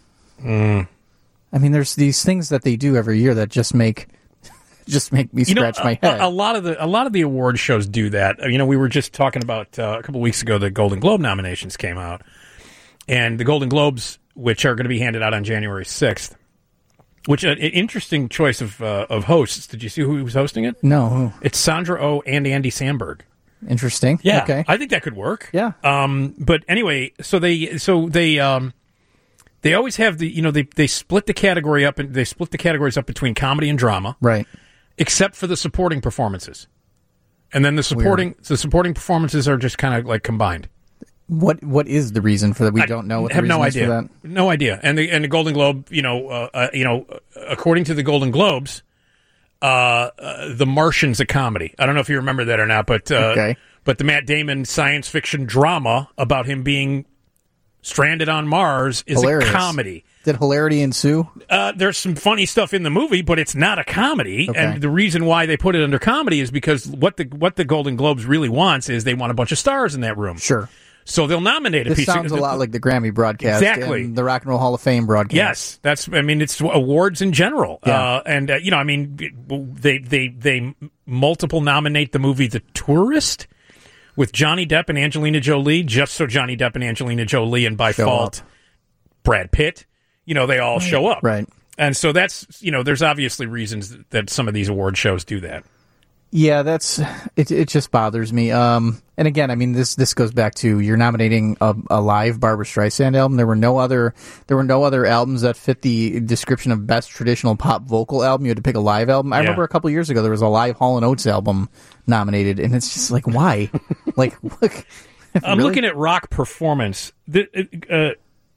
Speaker 1: Mm.
Speaker 2: I mean, there's these things that they do every year that just make just make me scratch
Speaker 1: you know,
Speaker 2: my head.
Speaker 1: A, a lot of the a lot of the award shows do that. You know, we were just talking about uh, a couple of weeks ago the Golden Globe nominations came out, and the Golden Globes, which are going to be handed out on January sixth. Which an interesting choice of uh, of hosts. Did you see who was hosting it?
Speaker 2: No.
Speaker 1: It's Sandra Oh and Andy Samberg.
Speaker 2: Interesting.
Speaker 1: Yeah,
Speaker 2: okay.
Speaker 1: I think that could work.
Speaker 2: Yeah.
Speaker 1: Um, but anyway, so they so they um, they always have the you know they they split the category up and they split the categories up between comedy and drama,
Speaker 2: right?
Speaker 1: Except for the supporting performances, and then the supporting
Speaker 2: Weird.
Speaker 1: the supporting performances are just kind of like combined.
Speaker 2: What what is the reason for that? We
Speaker 1: I
Speaker 2: don't know. What the
Speaker 1: have
Speaker 2: reason
Speaker 1: no
Speaker 2: is
Speaker 1: idea.
Speaker 2: For that?
Speaker 1: No idea. And the and the Golden Globe, you know, uh, uh, you know, according to the Golden Globes, uh, uh, The Martian's a comedy. I don't know if you remember that or not, but uh,
Speaker 2: okay.
Speaker 1: But the Matt Damon science fiction drama about him being stranded on Mars is
Speaker 2: Hilarious.
Speaker 1: a comedy.
Speaker 2: Did hilarity ensue?
Speaker 1: Uh, there's some funny stuff in the movie, but it's not a comedy.
Speaker 2: Okay.
Speaker 1: And the reason why they put it under comedy is because what the what the Golden Globes really wants is they want a bunch of stars in that room.
Speaker 2: Sure.
Speaker 1: So they'll nominate a
Speaker 2: this
Speaker 1: piece.
Speaker 2: This sounds
Speaker 1: of,
Speaker 2: a lot like the Grammy broadcast,
Speaker 1: exactly,
Speaker 2: and the Rock and Roll Hall of Fame broadcast.
Speaker 1: Yes, that's. I mean, it's awards in general,
Speaker 2: yeah.
Speaker 1: uh, and uh, you know, I mean, they they they multiple nominate the movie The Tourist with Johnny Depp and Angelina Jolie, just so Johnny Depp and Angelina Jolie, and by
Speaker 2: show
Speaker 1: fault,
Speaker 2: up.
Speaker 1: Brad Pitt. You know, they all
Speaker 2: right.
Speaker 1: show up,
Speaker 2: right?
Speaker 1: And so that's you know, there's obviously reasons that some of these award shows do that.
Speaker 2: Yeah, that's it. It just bothers me. Um, and again, I mean, this this goes back to you're nominating a, a live Barbra Streisand album. There were no other there were no other albums that fit the description of best traditional pop vocal album. You had to pick a live album. I
Speaker 1: yeah.
Speaker 2: remember a couple years ago there was a live Hall and Oates album nominated, and it's just like, why? like, look,
Speaker 1: I'm
Speaker 2: really?
Speaker 1: looking at rock performance. The, uh,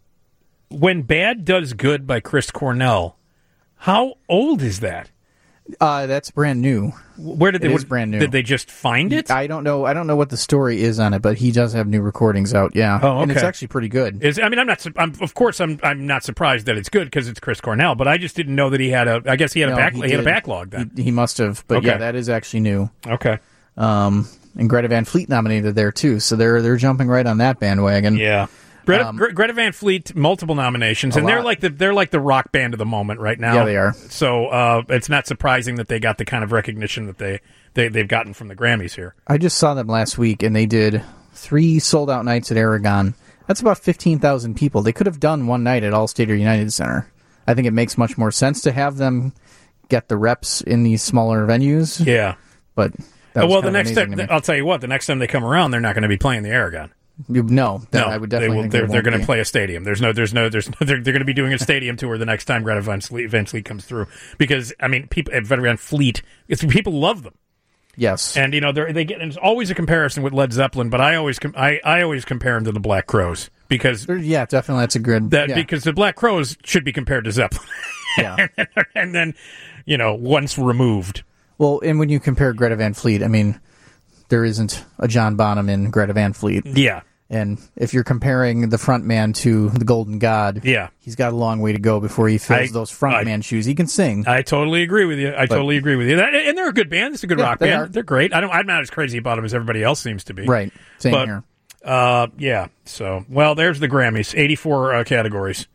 Speaker 1: when Bad Does Good by Chris Cornell, how old is that?
Speaker 2: Uh, that's brand new.
Speaker 1: Where did they?
Speaker 2: It
Speaker 1: what,
Speaker 2: is brand new.
Speaker 1: Did they just find it?
Speaker 2: I don't know. I don't know what the story is on it, but he does have new recordings out. Yeah,
Speaker 1: oh, okay.
Speaker 2: And it's actually pretty good.
Speaker 1: Is I mean, I'm not. I'm, of course, I'm. I'm not surprised that it's good because it's Chris Cornell. But I just didn't know that he had a. I guess he had
Speaker 2: No,
Speaker 1: a back.
Speaker 2: he
Speaker 1: He, had a
Speaker 2: did.
Speaker 1: backlog then.
Speaker 2: He, he must have. But
Speaker 1: Okay.
Speaker 2: yeah, that is actually new.
Speaker 1: Okay.
Speaker 2: Um, and Greta Van Fleet nominated there too, so they're they're jumping right on that bandwagon.
Speaker 1: Yeah. Greta,
Speaker 2: Um,
Speaker 1: Gre- Greta Van Fleet, multiple nominations,
Speaker 2: A
Speaker 1: and they're
Speaker 2: lot.
Speaker 1: like the they're like the rock band of the moment right now.
Speaker 2: Yeah, they are.
Speaker 1: So uh, it's not surprising that they got the kind of recognition that they, they they've gotten from the Grammys here.
Speaker 2: I just saw them last week, and they did three sold-out nights at Aragon. That's about fifteen thousand people. They could have done one night at Allstate or United Center. I think it makes much more sense to have them get the reps in these smaller venues.
Speaker 1: Yeah.
Speaker 2: But that was
Speaker 1: well,
Speaker 2: kind
Speaker 1: the
Speaker 2: of
Speaker 1: next
Speaker 2: amazing
Speaker 1: time,
Speaker 2: to me.
Speaker 1: I'll tell you what, the next time they come around, they're not going to be playing the Aragon.
Speaker 2: You- No, that
Speaker 1: No,
Speaker 2: I would
Speaker 1: they
Speaker 2: definitely
Speaker 1: will,
Speaker 2: think
Speaker 1: they're,
Speaker 2: they
Speaker 1: they're
Speaker 2: won't
Speaker 1: going to
Speaker 2: be.
Speaker 1: play a stadium. There's no, there's no, there's no, they're, they're going to be doing a stadium tour the next time Greta Van Fleet, Van Fleet comes through because I mean, people at Van Fleet, it's people love them,
Speaker 2: Yes.
Speaker 1: and you know they're, they get. And it's always a comparison with Led Zeppelin, but I always, com- I, I always compare them to the Black Crowes because
Speaker 2: There- yeah, definitely. That's a good.
Speaker 1: that
Speaker 2: yeah.
Speaker 1: because the Black Crowes should be compared to Zeppelin,
Speaker 2: yeah.
Speaker 1: and then you know once removed.
Speaker 2: Well, and when you compare Greta Van Fleet, I mean, there isn't a John Bonham in Greta Van Fleet.
Speaker 1: Yeah,
Speaker 2: And if you're comparing the front man to the Golden God,
Speaker 1: yeah.
Speaker 2: he's got a long way to go before he fills
Speaker 1: I-
Speaker 2: those front
Speaker 1: I-
Speaker 2: man shoes. He can sing.
Speaker 1: I totally agree with you. I totally agree with you. That, and they're a good band. It's a good
Speaker 2: Yeah,
Speaker 1: rock
Speaker 2: they
Speaker 1: band.
Speaker 2: are.
Speaker 1: They're great. I don't. I'm not as crazy about them as everybody else seems to be.
Speaker 2: Right. Same
Speaker 1: But,
Speaker 2: here.
Speaker 1: Uh, yeah. So, well, there's the Grammys. eighty-four uh, categories.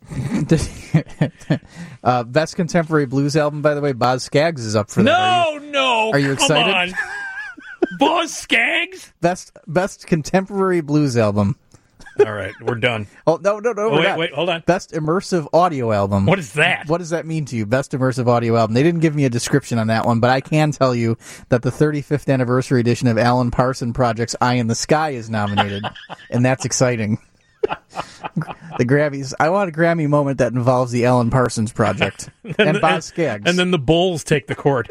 Speaker 2: uh, Best Contemporary Blues Album, by the way, Boz Scaggs is up for that. Are you-
Speaker 1: No, no.
Speaker 2: are you
Speaker 1: come
Speaker 2: excited?
Speaker 1: on. Boz Scaggs?
Speaker 2: Best Best Contemporary Blues Album.
Speaker 1: All right, we're done.
Speaker 2: Oh, no, no, no.
Speaker 1: Oh,
Speaker 2: we're
Speaker 1: wait,
Speaker 2: not.
Speaker 1: wait, hold on.
Speaker 2: Best Immersive Audio Album.
Speaker 1: What is that?
Speaker 2: What does that mean to you? Best Immersive Audio Album. They didn't give me a description on that one, but I can tell you that the thirty-fifth anniversary edition of Alan Parsons Project's Eye in the Sky is nominated, and that's exciting. The Grammys. I want a Grammy moment that involves the Alan Parsons Project and, Boz Scaggs.
Speaker 1: And then the Bulls take the court.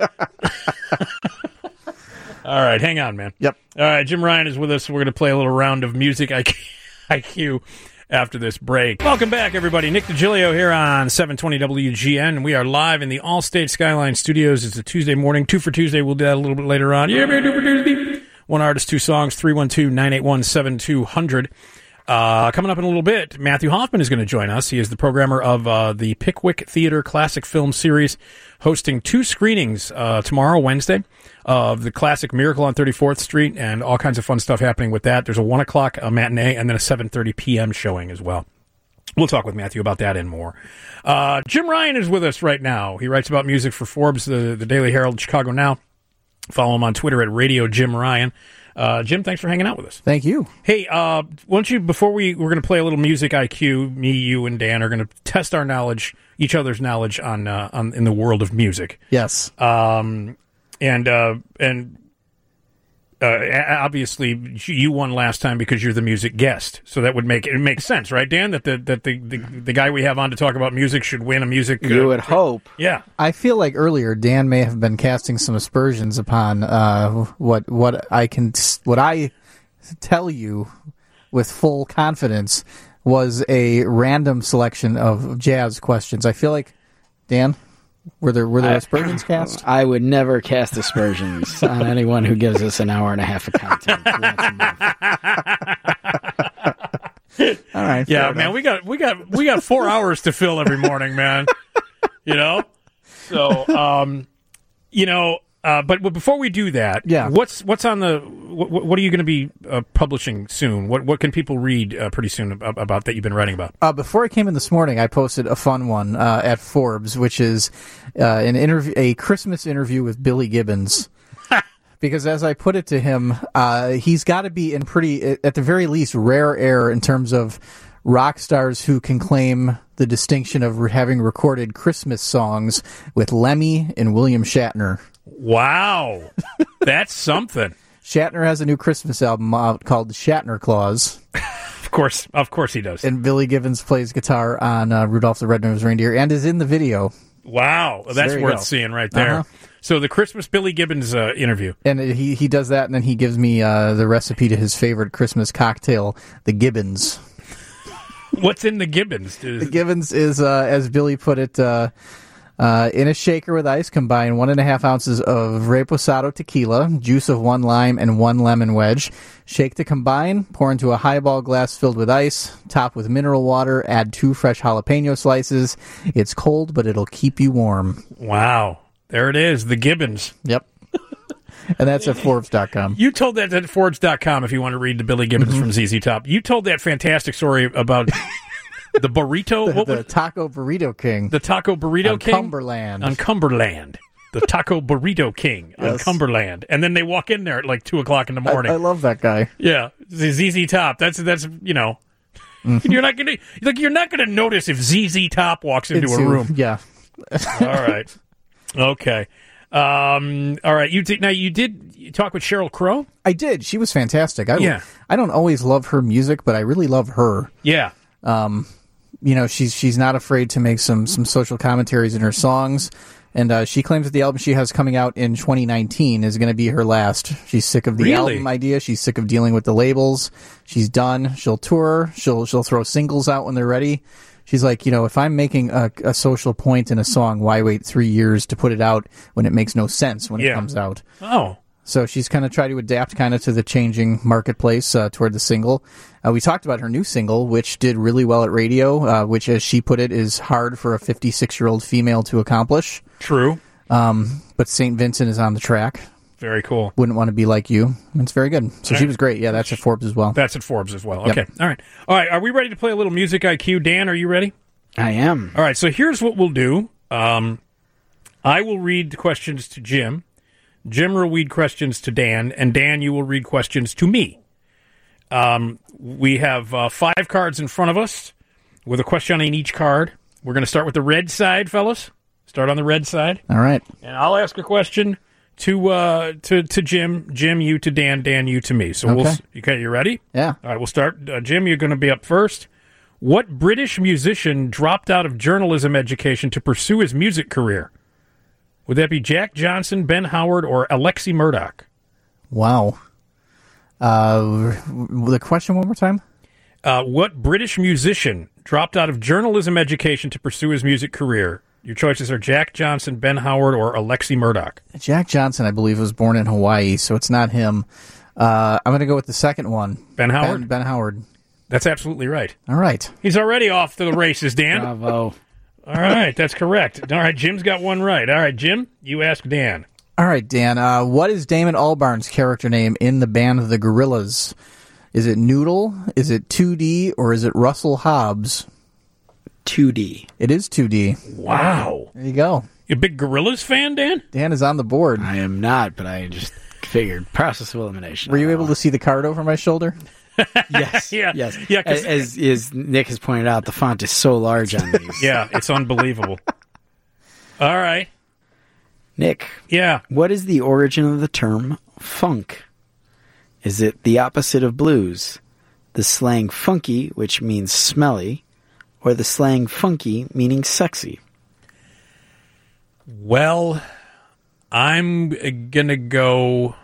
Speaker 1: All right, hang on, man.
Speaker 2: Yep.
Speaker 1: All right, Jim Ryan is with us. We're going to play a little round of music I Q after this break. Welcome back, everybody. Nick DiGilio here on seven twenty W G N. We are live in the Allstate Skyline Studios. It's a Tuesday morning. Two for Tuesday. We'll do that a little bit later on. Yeah, man, two for Tuesday. One artist, two songs. three one two, nine eight one, seven two zero zero. Uh, coming up in a little bit, Matthew Hoffman is going to join us. He is the programmer of uh, the Pickwick Theater Classic Film Series, hosting two screenings uh, tomorrow, Wednesday, of the classic Miracle on thirty-fourth Street, and all kinds of fun stuff happening with that. There's a one o'clock uh, matinee and then a seven thirty p.m. showing as well. We'll talk with Matthew about that and more. Uh, Jim Ryan is with us right now. He writes about music for Forbes, the, the Daily Herald, Chicago Now. Follow him on Twitter at Radio Jim Ryan. Uh, Jim, thanks for hanging out with us.
Speaker 2: Thank you.
Speaker 1: Hey, uh, why don't you, before we, we're going to play a little music I Q, me, you, and Dan are going to test our knowledge, each other's knowledge on, uh, on in the world of music.
Speaker 2: Yes.
Speaker 1: Um, and, uh, and, uh, obviously you won last time because you're the music guest. So that would make, it makes sense, right, Dan? That the, that the, the, the guy we have on to talk about music should win a music. Uh,
Speaker 3: You would hope.
Speaker 1: Yeah.
Speaker 2: I feel like earlier Dan may have been casting some aspersions upon uh, what what I can what I tell you with full confidence was a random selection of jazz questions. I feel like Dan, were there were there aspersions cast?
Speaker 3: I would never cast aspersions on anyone who gives us an hour and a half of content once a month.
Speaker 2: All right,
Speaker 1: Yeah,
Speaker 2: fair
Speaker 1: man,
Speaker 2: enough.
Speaker 1: we got we got we got four hours to fill every morning, man. You know, so um, you know, uh, but but before we do that,
Speaker 2: Yeah.
Speaker 1: what's what's on the what, what are you going to be uh, publishing soon? What what can people read uh, pretty soon about, about that you've been writing about?
Speaker 2: Uh, before I came in this morning, I posted a fun one uh, at Forbes, which is uh, an interview, a Christmas interview with Billy Gibbons. Because as I put it to him, uh, he's got to be in pretty, at the very least, rare air in terms of rock stars who can claim the distinction of having recorded Christmas songs with Lemmy and William Shatner.
Speaker 1: Wow, that's something.
Speaker 2: Shatner has a new Christmas album out called Shatner Claus,
Speaker 1: Of course, of course he does.
Speaker 2: and Billy Gibbons plays guitar on uh, Rudolph the Red-Nosed Reindeer and is in the video.
Speaker 1: Wow, that's
Speaker 2: there you
Speaker 1: worth
Speaker 2: go.
Speaker 1: seeing right there.
Speaker 2: Uh-huh.
Speaker 1: So the Christmas Billy Gibbons uh, interview.
Speaker 2: And he he does that, and then he gives me uh, the recipe to his favorite Christmas cocktail, the Gibbons.
Speaker 1: What's in the Gibbons?
Speaker 2: The Gibbons is, uh, as Billy put it, uh, uh, in a shaker with ice, combine one and a half ounces of reposado tequila, juice of one lime, and one lemon wedge. Shake to combine, pour into a highball glass filled with ice, top with mineral water, add two fresh jalapeno slices. It's cold, but it'll keep you warm.
Speaker 1: Wow, there it is, the Gibbons.
Speaker 2: Yep. And that's at Forbes dot com.
Speaker 1: You told that at Forbes dot com if you want to read the Billy Gibbons
Speaker 2: Mm-hmm.
Speaker 1: from Z Z Top. You told that fantastic story about the burrito.
Speaker 2: The,
Speaker 1: what
Speaker 2: the
Speaker 1: was-
Speaker 2: Taco Burrito King.
Speaker 1: the Taco Burrito
Speaker 2: on
Speaker 1: King?
Speaker 2: Cumberland.
Speaker 1: On Cumberland. The Taco Burrito King on
Speaker 2: Yes.
Speaker 1: Cumberland. And then they walk in there at like two o'clock in the
Speaker 2: I,
Speaker 1: morning.
Speaker 2: I love that guy.
Speaker 1: Yeah, Z Z Top. That's that's you know, you're not gonna like you're not gonna notice if Z Z Top walks into a
Speaker 2: Into-
Speaker 1: room.
Speaker 2: Yeah.
Speaker 1: All right, okay, um, all right. You did now. You did you talk with Sheryl Crow.
Speaker 2: I did. She was fantastic. I,
Speaker 1: Yeah.
Speaker 2: I don't always love her music, but I really love her.
Speaker 1: Yeah,
Speaker 2: You know, she's she's not afraid to make some some social commentaries in her songs. And uh, she claims that the album she has coming out in twenty nineteen is going to be her last. She's sick of the
Speaker 1: Really?
Speaker 2: album idea. She's sick of dealing with the labels. She's done. She'll tour. She'll she'll throw singles out when they're ready. She's like, you know, if I'm making a, a social point in a song, why wait three years to put it out when it makes no sense when
Speaker 1: Yeah.
Speaker 2: it comes out?
Speaker 1: Oh,
Speaker 2: So she's kind of tried to adapt kind of to the changing marketplace uh, toward the single. Uh, we talked about her new single, which did really well at radio, uh, which, as she put it, is hard for a fifty-six-year-old female to accomplish.
Speaker 1: true.
Speaker 2: But Saint Vincent is on the track.
Speaker 1: Very cool.
Speaker 2: Wouldn't want to be like you. It's very good. So she was great. Yeah, that's at Forbes as well.
Speaker 1: That's at Forbes as well.
Speaker 2: Yep.
Speaker 1: Okay. All right. All right. Are we ready to play a little music I Q? Dan, are you ready?
Speaker 3: I am.
Speaker 1: All right. So here's what we'll do. Um, I will read the questions to Jim. Jim will read questions to Dan, and Dan, you will read questions to me. Um, we have uh, five cards in front of us with a question on each card. We're going to start with the red side, fellas. Start on the red side,
Speaker 2: All right.
Speaker 1: and I'll ask a question to uh, to to Jim. Jim, you to Dan. Dan, you to me. So we'll.
Speaker 2: Okay.
Speaker 1: s- Okay, you ready?
Speaker 2: Yeah.
Speaker 1: All right, we'll start. Uh, Jim, you're going to be up first. What British musician dropped out of journalism education to pursue his music career? Would that be Jack Johnson, Ben Howard, or Alexi Murdoch?
Speaker 2: Wow. Uh, the question one more time?
Speaker 1: Uh, what British musician dropped out of journalism education to pursue his music career? Your choices are Jack Johnson, Ben Howard, or Alexi Murdoch.
Speaker 2: Jack Johnson, I believe, was born in Hawaii, so it's not him. Uh, I'm going to go with the second one.
Speaker 1: Ben Howard?
Speaker 2: Ben, Ben Howard.
Speaker 1: That's absolutely right.
Speaker 2: All right.
Speaker 1: He's already off to the races, Dan.
Speaker 3: Bravo.
Speaker 1: All right, that's correct. All right, Jim's got one right. All right, Jim, you ask Dan.
Speaker 2: All right, Dan. Uh, what is Damon Albarn's character name in the band The Gorillaz? Is it Noodle? Is it two D? Or is it Russell Hobbs?
Speaker 3: two D.
Speaker 2: It is two D.
Speaker 1: Wow.
Speaker 2: There you go.
Speaker 1: You a big Gorillas fan, Dan?
Speaker 2: Dan is on the board.
Speaker 3: I am not, but I just figured process of elimination.
Speaker 2: Were you able to see the card over my shoulder?
Speaker 3: Yes.
Speaker 1: Yeah.
Speaker 3: Yes.
Speaker 1: Yeah, 'cause-
Speaker 3: As, as Nick has pointed out, the font is so large on these.
Speaker 1: Yeah, it's unbelievable. All right.
Speaker 3: Nick,
Speaker 1: Yeah.
Speaker 3: what is the origin of the term funk? Is it the opposite of blues, the slang funky, which means smelly, or the slang funky, meaning sexy?
Speaker 1: Well, I'm going to go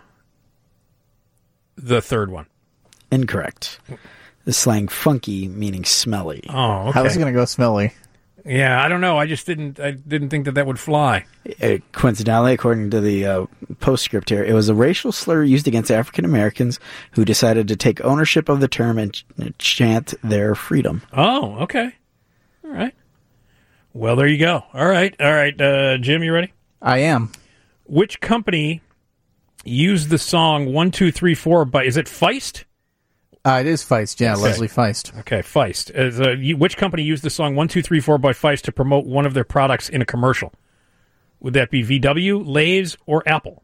Speaker 1: the third one.
Speaker 3: Incorrect. The slang funky, meaning smelly.
Speaker 1: Oh, okay.
Speaker 2: I was going to go smelly.
Speaker 1: Yeah, I don't know. I just didn't I didn't think that that would fly.
Speaker 3: Uh, coincidentally, according to the uh, postscript here, it was a racial slur used against African Americans who decided to take ownership of the term and ch- chant their freedom.
Speaker 1: Oh, okay. All right. Well, there you go. All right. All right, uh, Jim, you ready?
Speaker 2: I am.
Speaker 1: Which company used the song one two three four by is it Feist?
Speaker 2: Uh, it is Feist. Yeah,
Speaker 1: Okay.
Speaker 2: Leslie Feist.
Speaker 1: Okay, Feist. Is, uh, you, which company used the song one two three four by Feist to promote one of their products in a commercial? Would that be V W, Lay's, or Apple?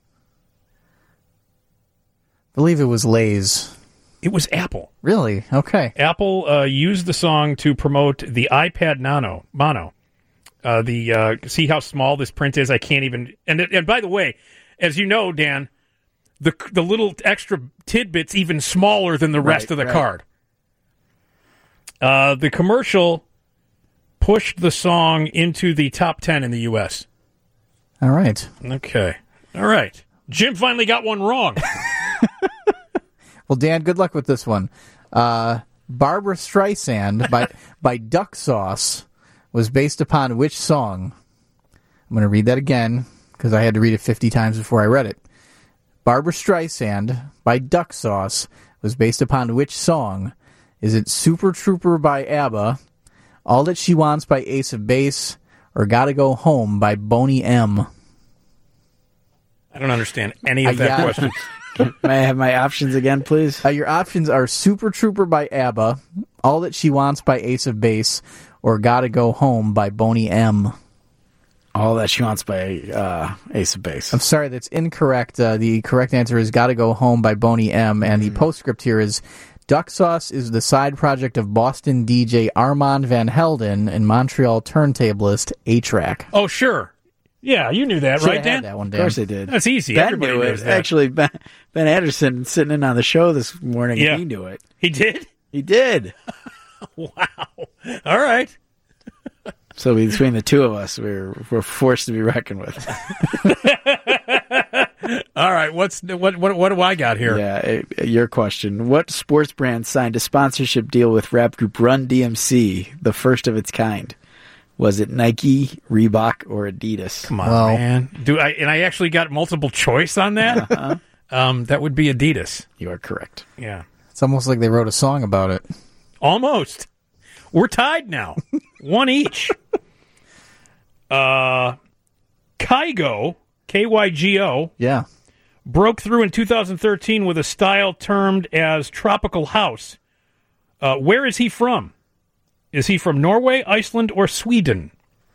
Speaker 2: I believe it was Lay's.
Speaker 1: It was Apple.
Speaker 2: Really? Okay.
Speaker 1: Apple uh, used the song to promote the iPad Nano, Mono. Uh, the uh, see how small this print is? I can't even. And and by the way, as you know, Dan, the the little extra tidbit's even smaller than the rest
Speaker 2: Right,
Speaker 1: of the
Speaker 2: right.
Speaker 1: card. Uh, the commercial pushed the song into the top ten in the U S.
Speaker 2: All right.
Speaker 1: Okay, all right. Jim finally got one wrong.
Speaker 2: Well, Dan, good luck with this one. Uh, Barbara Streisand by by Duck Sauce was based upon which song? I'm going to read that again because I had to read it fifty times before I read it. Barbara Streisand by Duck Sauce was based upon which song? Is it Super Trooper by ABBA, All That She Wants by Ace of Base, or Gotta Go Home by Boney M?
Speaker 1: I don't understand any of
Speaker 2: I
Speaker 1: that
Speaker 2: got it.
Speaker 1: question.
Speaker 3: May I have my options again, please?
Speaker 2: Uh, your options are Super Trooper by ABBA, All That She Wants by Ace of Base, or Gotta Go Home by Boney M.
Speaker 3: All That She Wants by uh, Ace of Base.
Speaker 2: I'm sorry, that's incorrect. Uh, the correct answer is Gotta Go Home by Boney M. And the postscript here is Duck Sauce is the side project of Boston D J Armand Van Helden and Montreal turntablist A-Track.
Speaker 1: Oh, sure. Yeah, you knew that,
Speaker 2: Should've
Speaker 1: right,
Speaker 2: had
Speaker 1: Dan?
Speaker 2: That one,
Speaker 3: Of
Speaker 2: Dan.
Speaker 3: course I did.
Speaker 1: That's easy.
Speaker 3: Ben
Speaker 1: Everybody
Speaker 3: knew
Speaker 1: knows
Speaker 3: it.
Speaker 1: that.
Speaker 3: Actually, Ben, Ben Anderson, sitting in on the show this morning,
Speaker 1: Yeah.
Speaker 3: he knew it.
Speaker 1: He did?
Speaker 3: He did.
Speaker 1: Wow. All right.
Speaker 3: So between the two of us, we're we're forced to be reckoned with.
Speaker 1: All right. What's what? What? What do I got here?
Speaker 3: Yeah, uh, your question. What sports brand signed a sponsorship deal with rap group Run D M C, the first of its kind? Was it Nike, Reebok, or Adidas?
Speaker 1: Come on,
Speaker 2: Well-
Speaker 1: man. Do I? And I actually got multiple choice on that.
Speaker 3: Uh-huh.
Speaker 1: Um, that would be Adidas.
Speaker 3: You are correct.
Speaker 1: Yeah.
Speaker 2: It's almost like they wrote a song about it.
Speaker 1: Almost. We're tied now. One each. Uh, Kygo, K Y G O,
Speaker 2: Yeah.
Speaker 1: broke through in two thousand thirteen with a style termed as tropical house. Uh, where is he from? Is he from Norway, Iceland, or Sweden?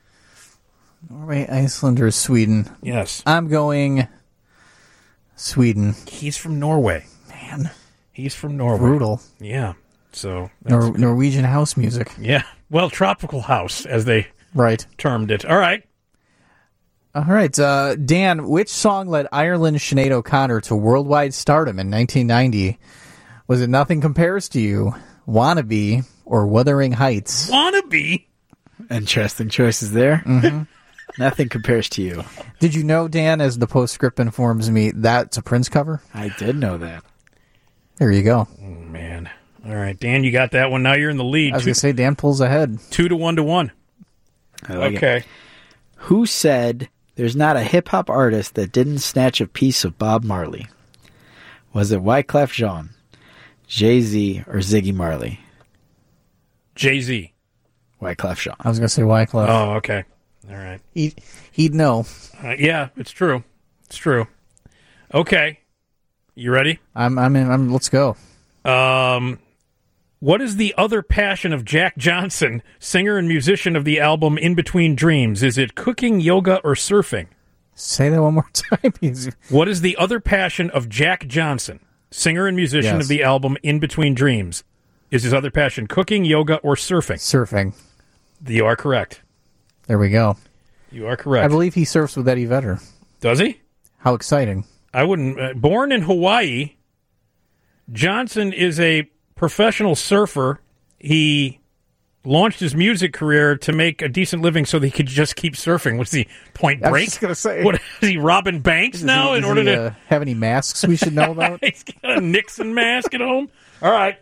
Speaker 2: Norway, Iceland, or Sweden?
Speaker 1: Yes.
Speaker 2: I'm going Sweden.
Speaker 1: He's from Norway.
Speaker 2: Man,
Speaker 1: He's from Norway.
Speaker 2: brutal.
Speaker 1: Yeah. So, that's,
Speaker 2: Nor- Norwegian house music.
Speaker 1: yeah. Well, tropical house, as they
Speaker 2: Right.
Speaker 1: termed it. All right.
Speaker 2: All right, uh, Dan, which song led Ireland Sinead O'Connor to worldwide stardom in nineteen ninety? Was it Nothing Compares to You, Wannabe, or Wuthering Heights?
Speaker 1: Wannabe.
Speaker 3: Interesting choices there.
Speaker 2: Mm-hmm.
Speaker 3: Nothing compares to you.
Speaker 2: Did you know, Dan, as the postscript informs me, that's a Prince cover?
Speaker 3: I did know that.
Speaker 2: There you go.
Speaker 1: Oh, man. All right, Dan, you got that one. Now you're in the lead.
Speaker 2: I was
Speaker 1: Two,
Speaker 2: going to say, Dan pulls ahead.
Speaker 1: two to one to one.
Speaker 3: I like it.
Speaker 1: Okay.
Speaker 3: Who said there's not a hip-hop artist that didn't snatch a piece of Bob Marley? Was it Wyclef Jean, Jay-Z, or Ziggy Marley?
Speaker 1: Jay-Z.
Speaker 3: Wyclef Jean.
Speaker 2: I was going to say Wyclef.
Speaker 1: Oh, okay. All right.
Speaker 2: He'd, he'd know.
Speaker 1: Uh, yeah, it's true. It's true. Okay. You ready?
Speaker 2: I'm, I'm in. I'm, let's go.
Speaker 1: Um, what is the other passion of Jack Johnson, singer and musician of the album In Between Dreams? Is it cooking, yoga, or surfing?
Speaker 2: Say that one more time. He's-
Speaker 1: What is the other passion of Jack Johnson, singer and musician
Speaker 2: Yes.
Speaker 1: of the album In Between Dreams? Is his other passion cooking, yoga, or surfing?
Speaker 2: Surfing.
Speaker 1: You are correct.
Speaker 2: There we go.
Speaker 1: You are correct.
Speaker 2: I believe he surfs with Eddie Vedder.
Speaker 1: Does he?
Speaker 2: How exciting.
Speaker 1: I wouldn't. Uh, born in Hawaii, Johnson is a professional surfer. He launched his music career to make a decent living so that he could just keep surfing. What's he, Point
Speaker 2: I was
Speaker 1: Break?
Speaker 2: just gonna say.
Speaker 1: What, is he robbing banks now
Speaker 2: Does
Speaker 1: in
Speaker 2: he,
Speaker 1: order
Speaker 2: does he,
Speaker 1: to...
Speaker 2: uh, have any masks we should know about?
Speaker 1: He's got a Nixon mask at home? All right.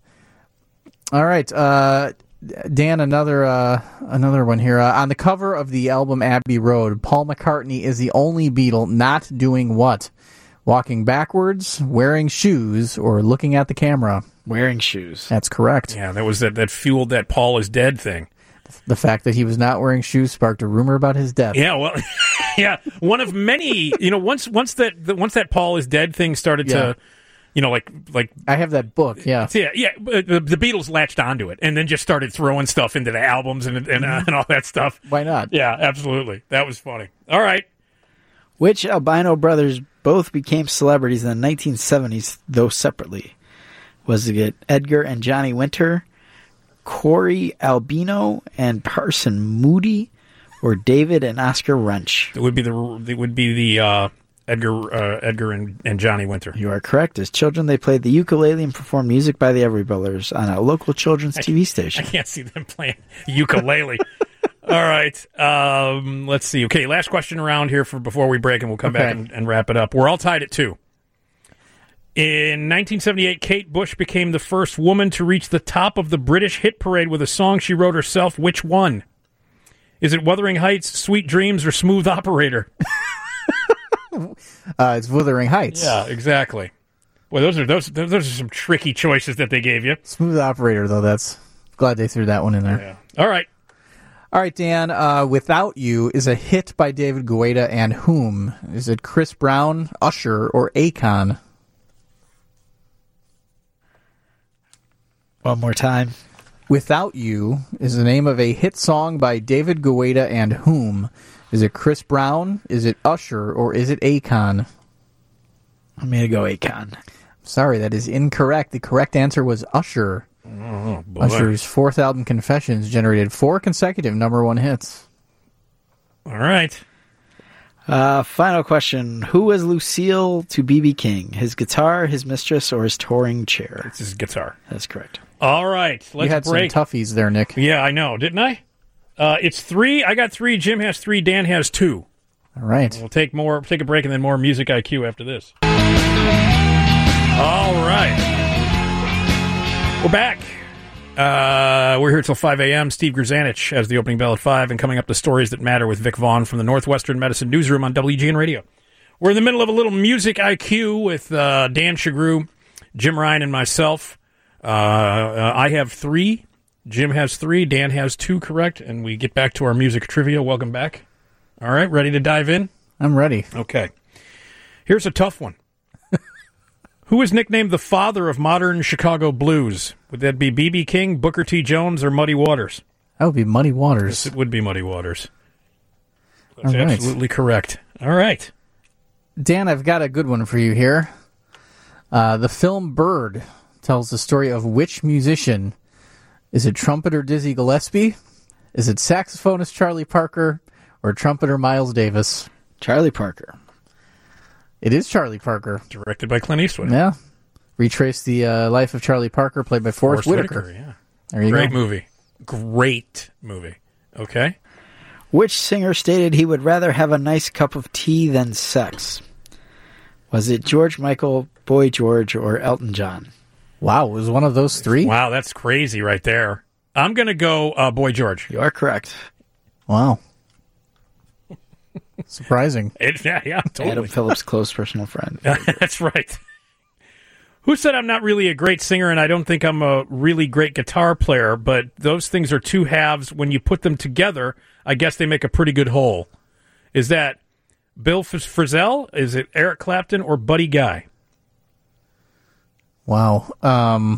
Speaker 2: All right, uh, Dan. Another uh, another one here. Uh, on the cover of the album Abbey Road, Paul McCartney is the only Beatle not doing what? Walking backwards, wearing shoes, or looking at the camera.
Speaker 3: Wearing shoes.
Speaker 2: That's correct.
Speaker 1: Yeah, that was that, that fueled that Paul is dead thing.
Speaker 2: The fact that he was not wearing shoes sparked a rumor about his death.
Speaker 1: Yeah, well, yeah, one of many. You know, once once that the, once that Paul is dead thing started
Speaker 2: Yeah.
Speaker 1: to, you know, like like
Speaker 2: I have that book. Yeah.
Speaker 1: yeah yeah, but the, the Beatles latched onto it and then just started throwing stuff into the albums and and, uh, and all that stuff.
Speaker 2: Why not?
Speaker 1: Yeah, absolutely, that was funny. All right,
Speaker 3: Which albino brothers both became celebrities in the nineteen seventies, though separately? Was it Edgar and Johnny Winter, Corey Albino and Parson Moody, or David and Oscar Wrench?
Speaker 1: it would be the it would be the uh, Edgar uh, Edgar and, and Johnny Winter.
Speaker 3: You are correct. As children, they played the ukulele and performed music by the Everly Brothers on a local children's T V
Speaker 1: I
Speaker 3: station.
Speaker 1: can't see them playing ukulele. All right. Um, let's see. Okay, last question around here for before we break, and we'll come
Speaker 2: Okay.
Speaker 1: back and, and wrap it up. We're all tied at two. In nineteen seventy-eight, Kate Bush became the first woman to reach the top of the British hit parade with a song she wrote herself. Which one? Is it Wuthering Heights, Sweet Dreams, or Smooth Operator?
Speaker 2: Uh, it's Wuthering Heights.
Speaker 1: Yeah, exactly. Well, those are those those are some tricky choices that they gave you.
Speaker 2: Smooth Operator, though. That's glad they threw that one in there.
Speaker 1: Yeah. All right.
Speaker 2: All right, Dan, uh, Without You is a hit by David Guetta and whom? Is it Chris Brown, Usher, or Akon?
Speaker 3: One more time.
Speaker 2: Without You is the name of a hit song by David Guetta and whom? Is it Chris Brown, is it Usher, or is it Akon?
Speaker 3: I'm going to go Akon.
Speaker 2: Sorry, that is incorrect. The correct answer was Usher.
Speaker 1: Oh, boy.
Speaker 2: Usher's fourth album, Confessions, generated four consecutive number one hits.
Speaker 1: All right.
Speaker 3: Uh, final question. Who was Lucille to B B King? His guitar, his mistress, or his touring chair?
Speaker 1: This is guitar.
Speaker 3: That's correct.
Speaker 1: All right. Let's
Speaker 2: you had
Speaker 1: break.
Speaker 2: some toughies there, Nick.
Speaker 1: Yeah, I know. Didn't I? Uh, it's three. I got three. Jim has three. Dan has two.
Speaker 2: All right.
Speaker 1: We'll take more. Take a break and then more music I Q after this. All right. We're back. Uh, we're here till five a.m. Steve Grzanich has the opening bell at five, and coming up, the stories that matter with Vic Vaughn from the Northwestern Medicine Newsroom on W G N Radio. We're in the middle of a little music I Q with uh, Dan Shagru, Jim Ryan, and myself. Uh, uh, I have three. Jim has three. Dan has two, correct? And we get back to our music trivia. Welcome back. All right, ready to dive in?
Speaker 2: I'm ready.
Speaker 1: Okay. Here's a tough one. Who is nicknamed the father of modern Chicago blues? Would that be B B King, Booker T. Jones, or Muddy Waters?
Speaker 2: That would be Muddy Waters.
Speaker 1: Yes, it would be Muddy Waters. That's
Speaker 2: All right.
Speaker 1: absolutely correct. All right.
Speaker 2: Dan, I've got a good one for you here. Uh, the film Bird tells the story of which musician? Is it trumpeter Dizzy Gillespie? Is it saxophonist Charlie Parker? Or trumpeter Miles Davis?
Speaker 3: Charlie Parker.
Speaker 2: It is Charlie Parker.
Speaker 1: Directed by Clint Eastwood.
Speaker 2: Yeah. Retrace the uh, life of Charlie Parker, played by Forrest,
Speaker 1: Forrest
Speaker 2: Whitaker.
Speaker 1: Whitaker, yeah.
Speaker 2: There you
Speaker 1: Great
Speaker 2: go.
Speaker 1: movie. Great movie. Okay.
Speaker 3: Which singer stated he would rather have a nice cup of tea than sex? Was it George Michael, Boy George, or Elton John?
Speaker 2: Wow, it was one of those three?
Speaker 1: Wow, that's crazy right there. I'm going to go uh, Boy George.
Speaker 3: You are correct.
Speaker 2: Wow. Surprising.
Speaker 1: It, yeah, yeah, totally.
Speaker 3: Adam Phillips' close personal friend.
Speaker 1: That's right. Who said I'm not really a great singer and I don't think I'm a really great guitar player, but those things are two halves. When you put them together, I guess they make a pretty good whole. Is that Bill F- Frisell? Is it Eric Clapton or Buddy Guy?
Speaker 2: Wow. Um,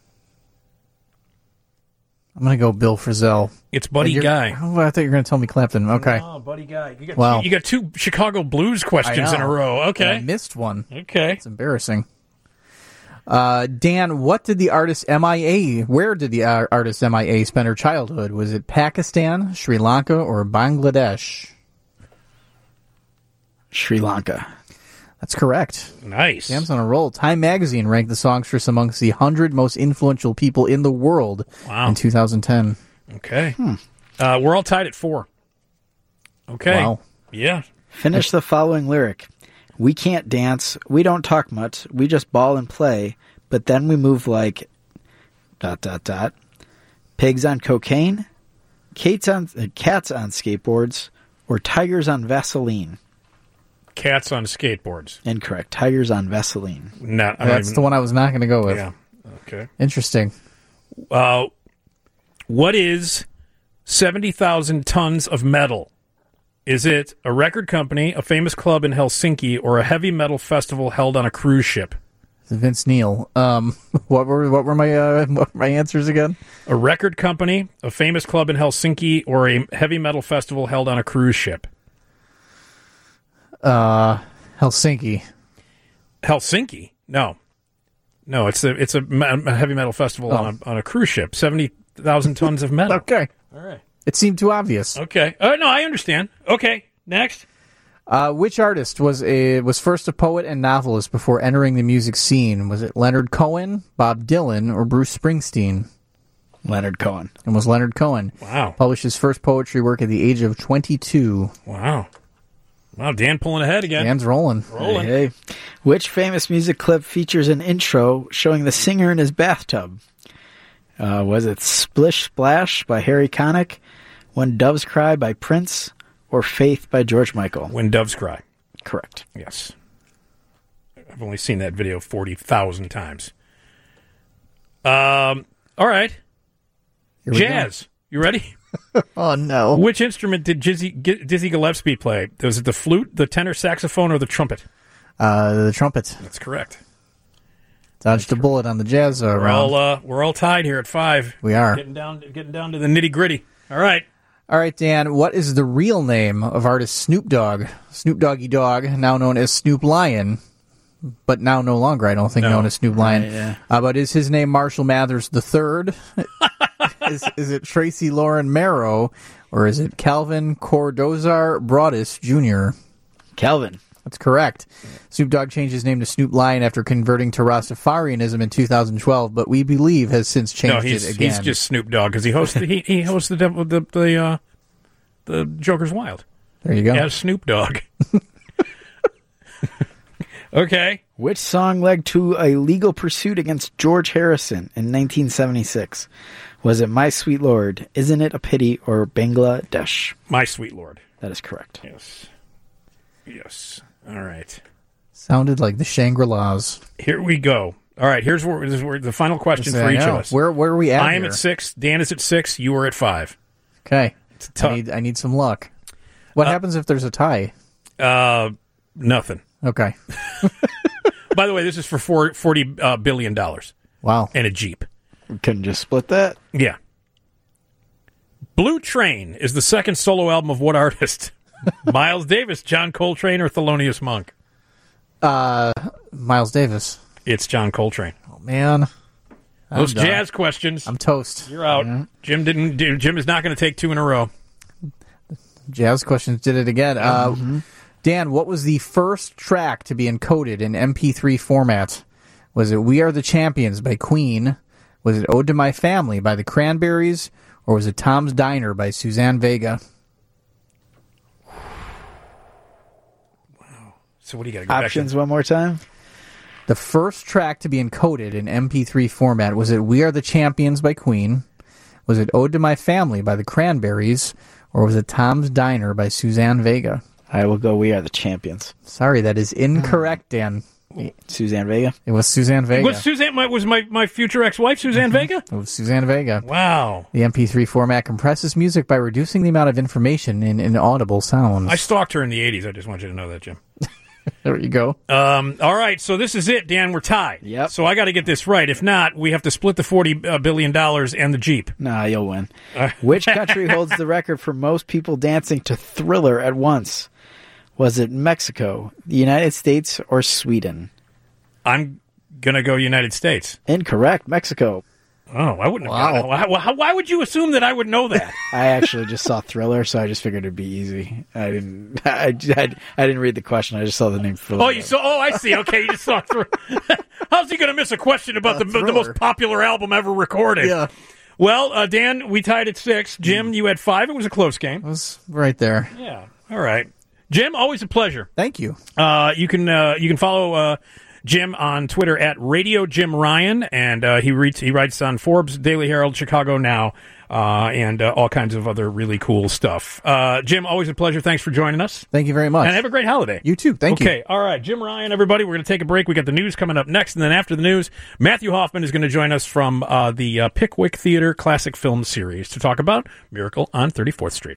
Speaker 2: I'm going to go Bill Frisell.
Speaker 1: It's Buddy
Speaker 2: You're-
Speaker 1: Guy.
Speaker 2: Oh, I thought you were going to tell me Clapton. Okay.
Speaker 1: Oh, Buddy Guy. You got,
Speaker 2: Wow.
Speaker 1: two, you got two Chicago blues questions
Speaker 2: I
Speaker 1: in a
Speaker 2: know.
Speaker 1: row.
Speaker 2: I
Speaker 1: Okay.
Speaker 2: missed one.
Speaker 1: Okay.
Speaker 2: It's embarrassing. Uh, Dan, what did the artist M I A, where did the uh, artist M I A spend her childhood? Was it Pakistan, Sri Lanka, or Bangladesh?
Speaker 3: Sri Lanka.
Speaker 2: That's correct.
Speaker 1: Nice.
Speaker 2: Dan's on a roll. Time magazine ranked the songstress amongst the one hundred most influential people in the world
Speaker 1: Wow.
Speaker 2: in two thousand ten.
Speaker 1: Okay. Uh, we're all tied at four. Okay.
Speaker 2: Wow.
Speaker 1: Yeah.
Speaker 3: Finish the following lyric. We can't dance. We don't talk much. We just ball and play. But then we move like... Dot, dot, dot. Pigs on cocaine. Cats on, uh, cats on skateboards. Or tigers on Vaseline.
Speaker 1: Cats on skateboards.
Speaker 3: Incorrect. Tigers on Vaseline.
Speaker 1: No, I don't
Speaker 2: That's
Speaker 1: even-
Speaker 2: the one I was not going to go with.
Speaker 1: Yeah. Okay.
Speaker 2: Interesting.
Speaker 1: Uh, what is seventy thousand tons of metal? Is it a record company, a famous club in Helsinki, or a heavy metal festival held on a cruise ship?
Speaker 2: Vince Neil. Um, what were what were my uh, what were my answers again?
Speaker 1: A record company, a famous club in Helsinki, or a heavy metal festival held on a cruise ship?
Speaker 2: Uh, Helsinki.
Speaker 1: Helsinki? No. No, it's a it's a, me- a heavy metal festival
Speaker 2: Oh.
Speaker 1: on, a, on a cruise ship. seventy thousand tons of metal.
Speaker 2: Okay.
Speaker 1: All right.
Speaker 2: It seemed too obvious.
Speaker 1: Okay. Uh, no, I understand. Okay. Next.
Speaker 2: Uh, which artist was a was first a poet and novelist before entering the music scene? Was it Leonard Cohen, Bob Dylan, or Bruce Springsteen?
Speaker 3: Leonard Cohen.
Speaker 2: It was Leonard Cohen.
Speaker 1: Wow.
Speaker 2: Published his first poetry work at the age of twenty-two.
Speaker 1: Wow. Wow, Dan pulling ahead again.
Speaker 2: Dan's rolling.
Speaker 1: Rolling.
Speaker 3: Hey, hey. Which famous music clip features an intro showing the singer in his bathtub? Uh, was it Splish Splash by Harry Connick, When Doves Cry by Prince, or Faith by George Michael?
Speaker 1: When Doves Cry.
Speaker 3: Correct.
Speaker 1: Yes. I've only seen that video forty thousand times. Um. All right.
Speaker 2: Here we
Speaker 1: Jazz. You ready?
Speaker 2: Oh, no.
Speaker 1: Which instrument did Dizzy, Dizzy Gillespie play? Was it the flute, the tenor saxophone, or the trumpet?
Speaker 2: Uh, the trumpet.
Speaker 1: That's correct.
Speaker 2: Dodged a bullet on the jazz uh,
Speaker 1: We're
Speaker 2: round.
Speaker 1: all, uh, we're all tied here at five.
Speaker 2: We are.
Speaker 1: Getting down, getting down to the nitty-gritty. All right.
Speaker 2: All right, Dan, what is the real name of artist Snoop Dogg? Snoop Doggy Dogg, now known as Snoop Lion, but now no longer, I don't think,
Speaker 1: No.
Speaker 2: known as Snoop Lion.
Speaker 3: Right, yeah.
Speaker 2: Uh, but is his name Marshall Mathers the third? is, is it Tracy Lauren Marrow, or is it Calvin Cordozar Broadus Junior?
Speaker 3: Calvin.
Speaker 2: That's correct. Snoop Dogg changed his name to Snoop Lion after converting to Rastafarianism in two thousand twelve, but we believe has since changed
Speaker 1: No, he's
Speaker 2: it again.
Speaker 1: he's just Snoop Dogg because he hosts the, he, he hosts the devil the the uh, the Joker's Wild.
Speaker 2: There you go.
Speaker 1: Yeah, Snoop Dogg. Okay.
Speaker 3: Which song led to a legal pursuit against George Harrison in nineteen seventy-six? Was it My Sweet Lord, Isn't It a Pity, or Bangladesh?
Speaker 1: My Sweet Lord.
Speaker 3: That is correct.
Speaker 1: Yes. Yes. All right.
Speaker 2: Sounded like the Shangri-Las.
Speaker 1: Here we go. All right. Here's where, this is where the final question for
Speaker 2: I
Speaker 1: each
Speaker 2: know.
Speaker 1: of us.
Speaker 2: Where where are we at
Speaker 1: I am
Speaker 2: here?
Speaker 1: at six. Dan is at six. You are at five.
Speaker 2: Okay.
Speaker 1: tough-
Speaker 2: I need I need some luck. What happens if there's a tie?
Speaker 1: Uh, nothing.
Speaker 2: Okay.
Speaker 1: By the way, this is for four, forty uh, billion dollars
Speaker 2: Wow.
Speaker 1: and a Jeep.
Speaker 3: We couldn't just split that?
Speaker 1: Yeah. Blue Train is the second solo album of what artist? Miles Davis, John Coltrane, or Thelonious Monk?
Speaker 2: Uh, Miles Davis.
Speaker 1: It's John Coltrane.
Speaker 2: Oh man. I'm
Speaker 1: Those
Speaker 2: done.
Speaker 1: jazz questions.
Speaker 2: I'm toast.
Speaker 1: You're out. Jim didn't. Jim is not going to take two in a row.
Speaker 2: Jazz questions did it again. Uh,
Speaker 1: Mm-hmm.
Speaker 2: Dan, what was the first track to be encoded in M P three format? Was it We Are the Champions by Queen? Was it Ode to My Family by the Cranberries? Or was it Tom's Diner by Suzanne Vega?
Speaker 1: So what do you got to go
Speaker 3: Options
Speaker 1: back
Speaker 3: one more time?
Speaker 2: The first track to be encoded in M P three format, was it We Are the Champions by Queen? Was it Ode to My Family by the Cranberries? Or was it Tom's Diner by Suzanne Vega?
Speaker 3: I will go We Are the Champions.
Speaker 2: Sorry, that is incorrect, Dan.
Speaker 3: Suzanne Vega?
Speaker 2: It was Suzanne
Speaker 1: to?
Speaker 2: Vega.
Speaker 1: Was Suzanne my, was my, my future ex-wife Suzanne Vega?
Speaker 2: It was Suzanne Vega.
Speaker 1: Wow.
Speaker 2: The M P three format compresses music by reducing the amount of information in inaudible sounds.
Speaker 1: I stalked her in the eighties. I just want you to know that, Jim.
Speaker 2: There you go.
Speaker 1: Um, all right, so this is it, Dan. We're tied.
Speaker 3: Yep.
Speaker 1: So I got to get this right. If not, we have to split the forty billion dollars and the Jeep.
Speaker 3: Nah, you'll win. Which country holds the record for most people dancing to Thriller at once? Was it Mexico, the United States, or Sweden?
Speaker 1: I'm going to go United States.
Speaker 3: Incorrect. Mexico.
Speaker 1: Oh, I wouldn't
Speaker 2: Wow.
Speaker 1: have gotten it. Why, why would you assume that I would know that?
Speaker 3: I actually just saw Thriller, so I just figured it'd be easy. I didn't. I, I, I didn't read the question. I just saw the name Thriller.
Speaker 1: Oh, you saw? Oh, I see. Okay, you just saw through. How's he going to miss a question about
Speaker 2: Uh,
Speaker 1: the, the
Speaker 2: Thriller.
Speaker 1: most popular album ever recorded?
Speaker 2: Yeah.
Speaker 1: Well, uh, Dan, we tied at six. Jim, you had five. It was a close game.
Speaker 2: It was right there.
Speaker 1: Yeah. All right. Jim, always a pleasure.
Speaker 2: Thank you.
Speaker 1: Uh, you can uh, you can follow uh, Jim on Twitter at Radio Jim Ryan, and uh, he reads he writes on Forbes, Daily Herald, Chicago Now, uh, and uh, all kinds of other really cool stuff. Uh, Jim, always a pleasure. Thanks for joining us,
Speaker 2: Thank you very much.
Speaker 1: and have a great holiday.
Speaker 2: You too. Thank you.
Speaker 1: Okay, all right, Jim Ryan, everybody. We're going to take a break. We got the news coming up next, and then after the news, Matthew Hoffman is going to join us from uh, the uh, Pickwick Theater Classic Film Series to talk about Miracle on thirty-fourth Street.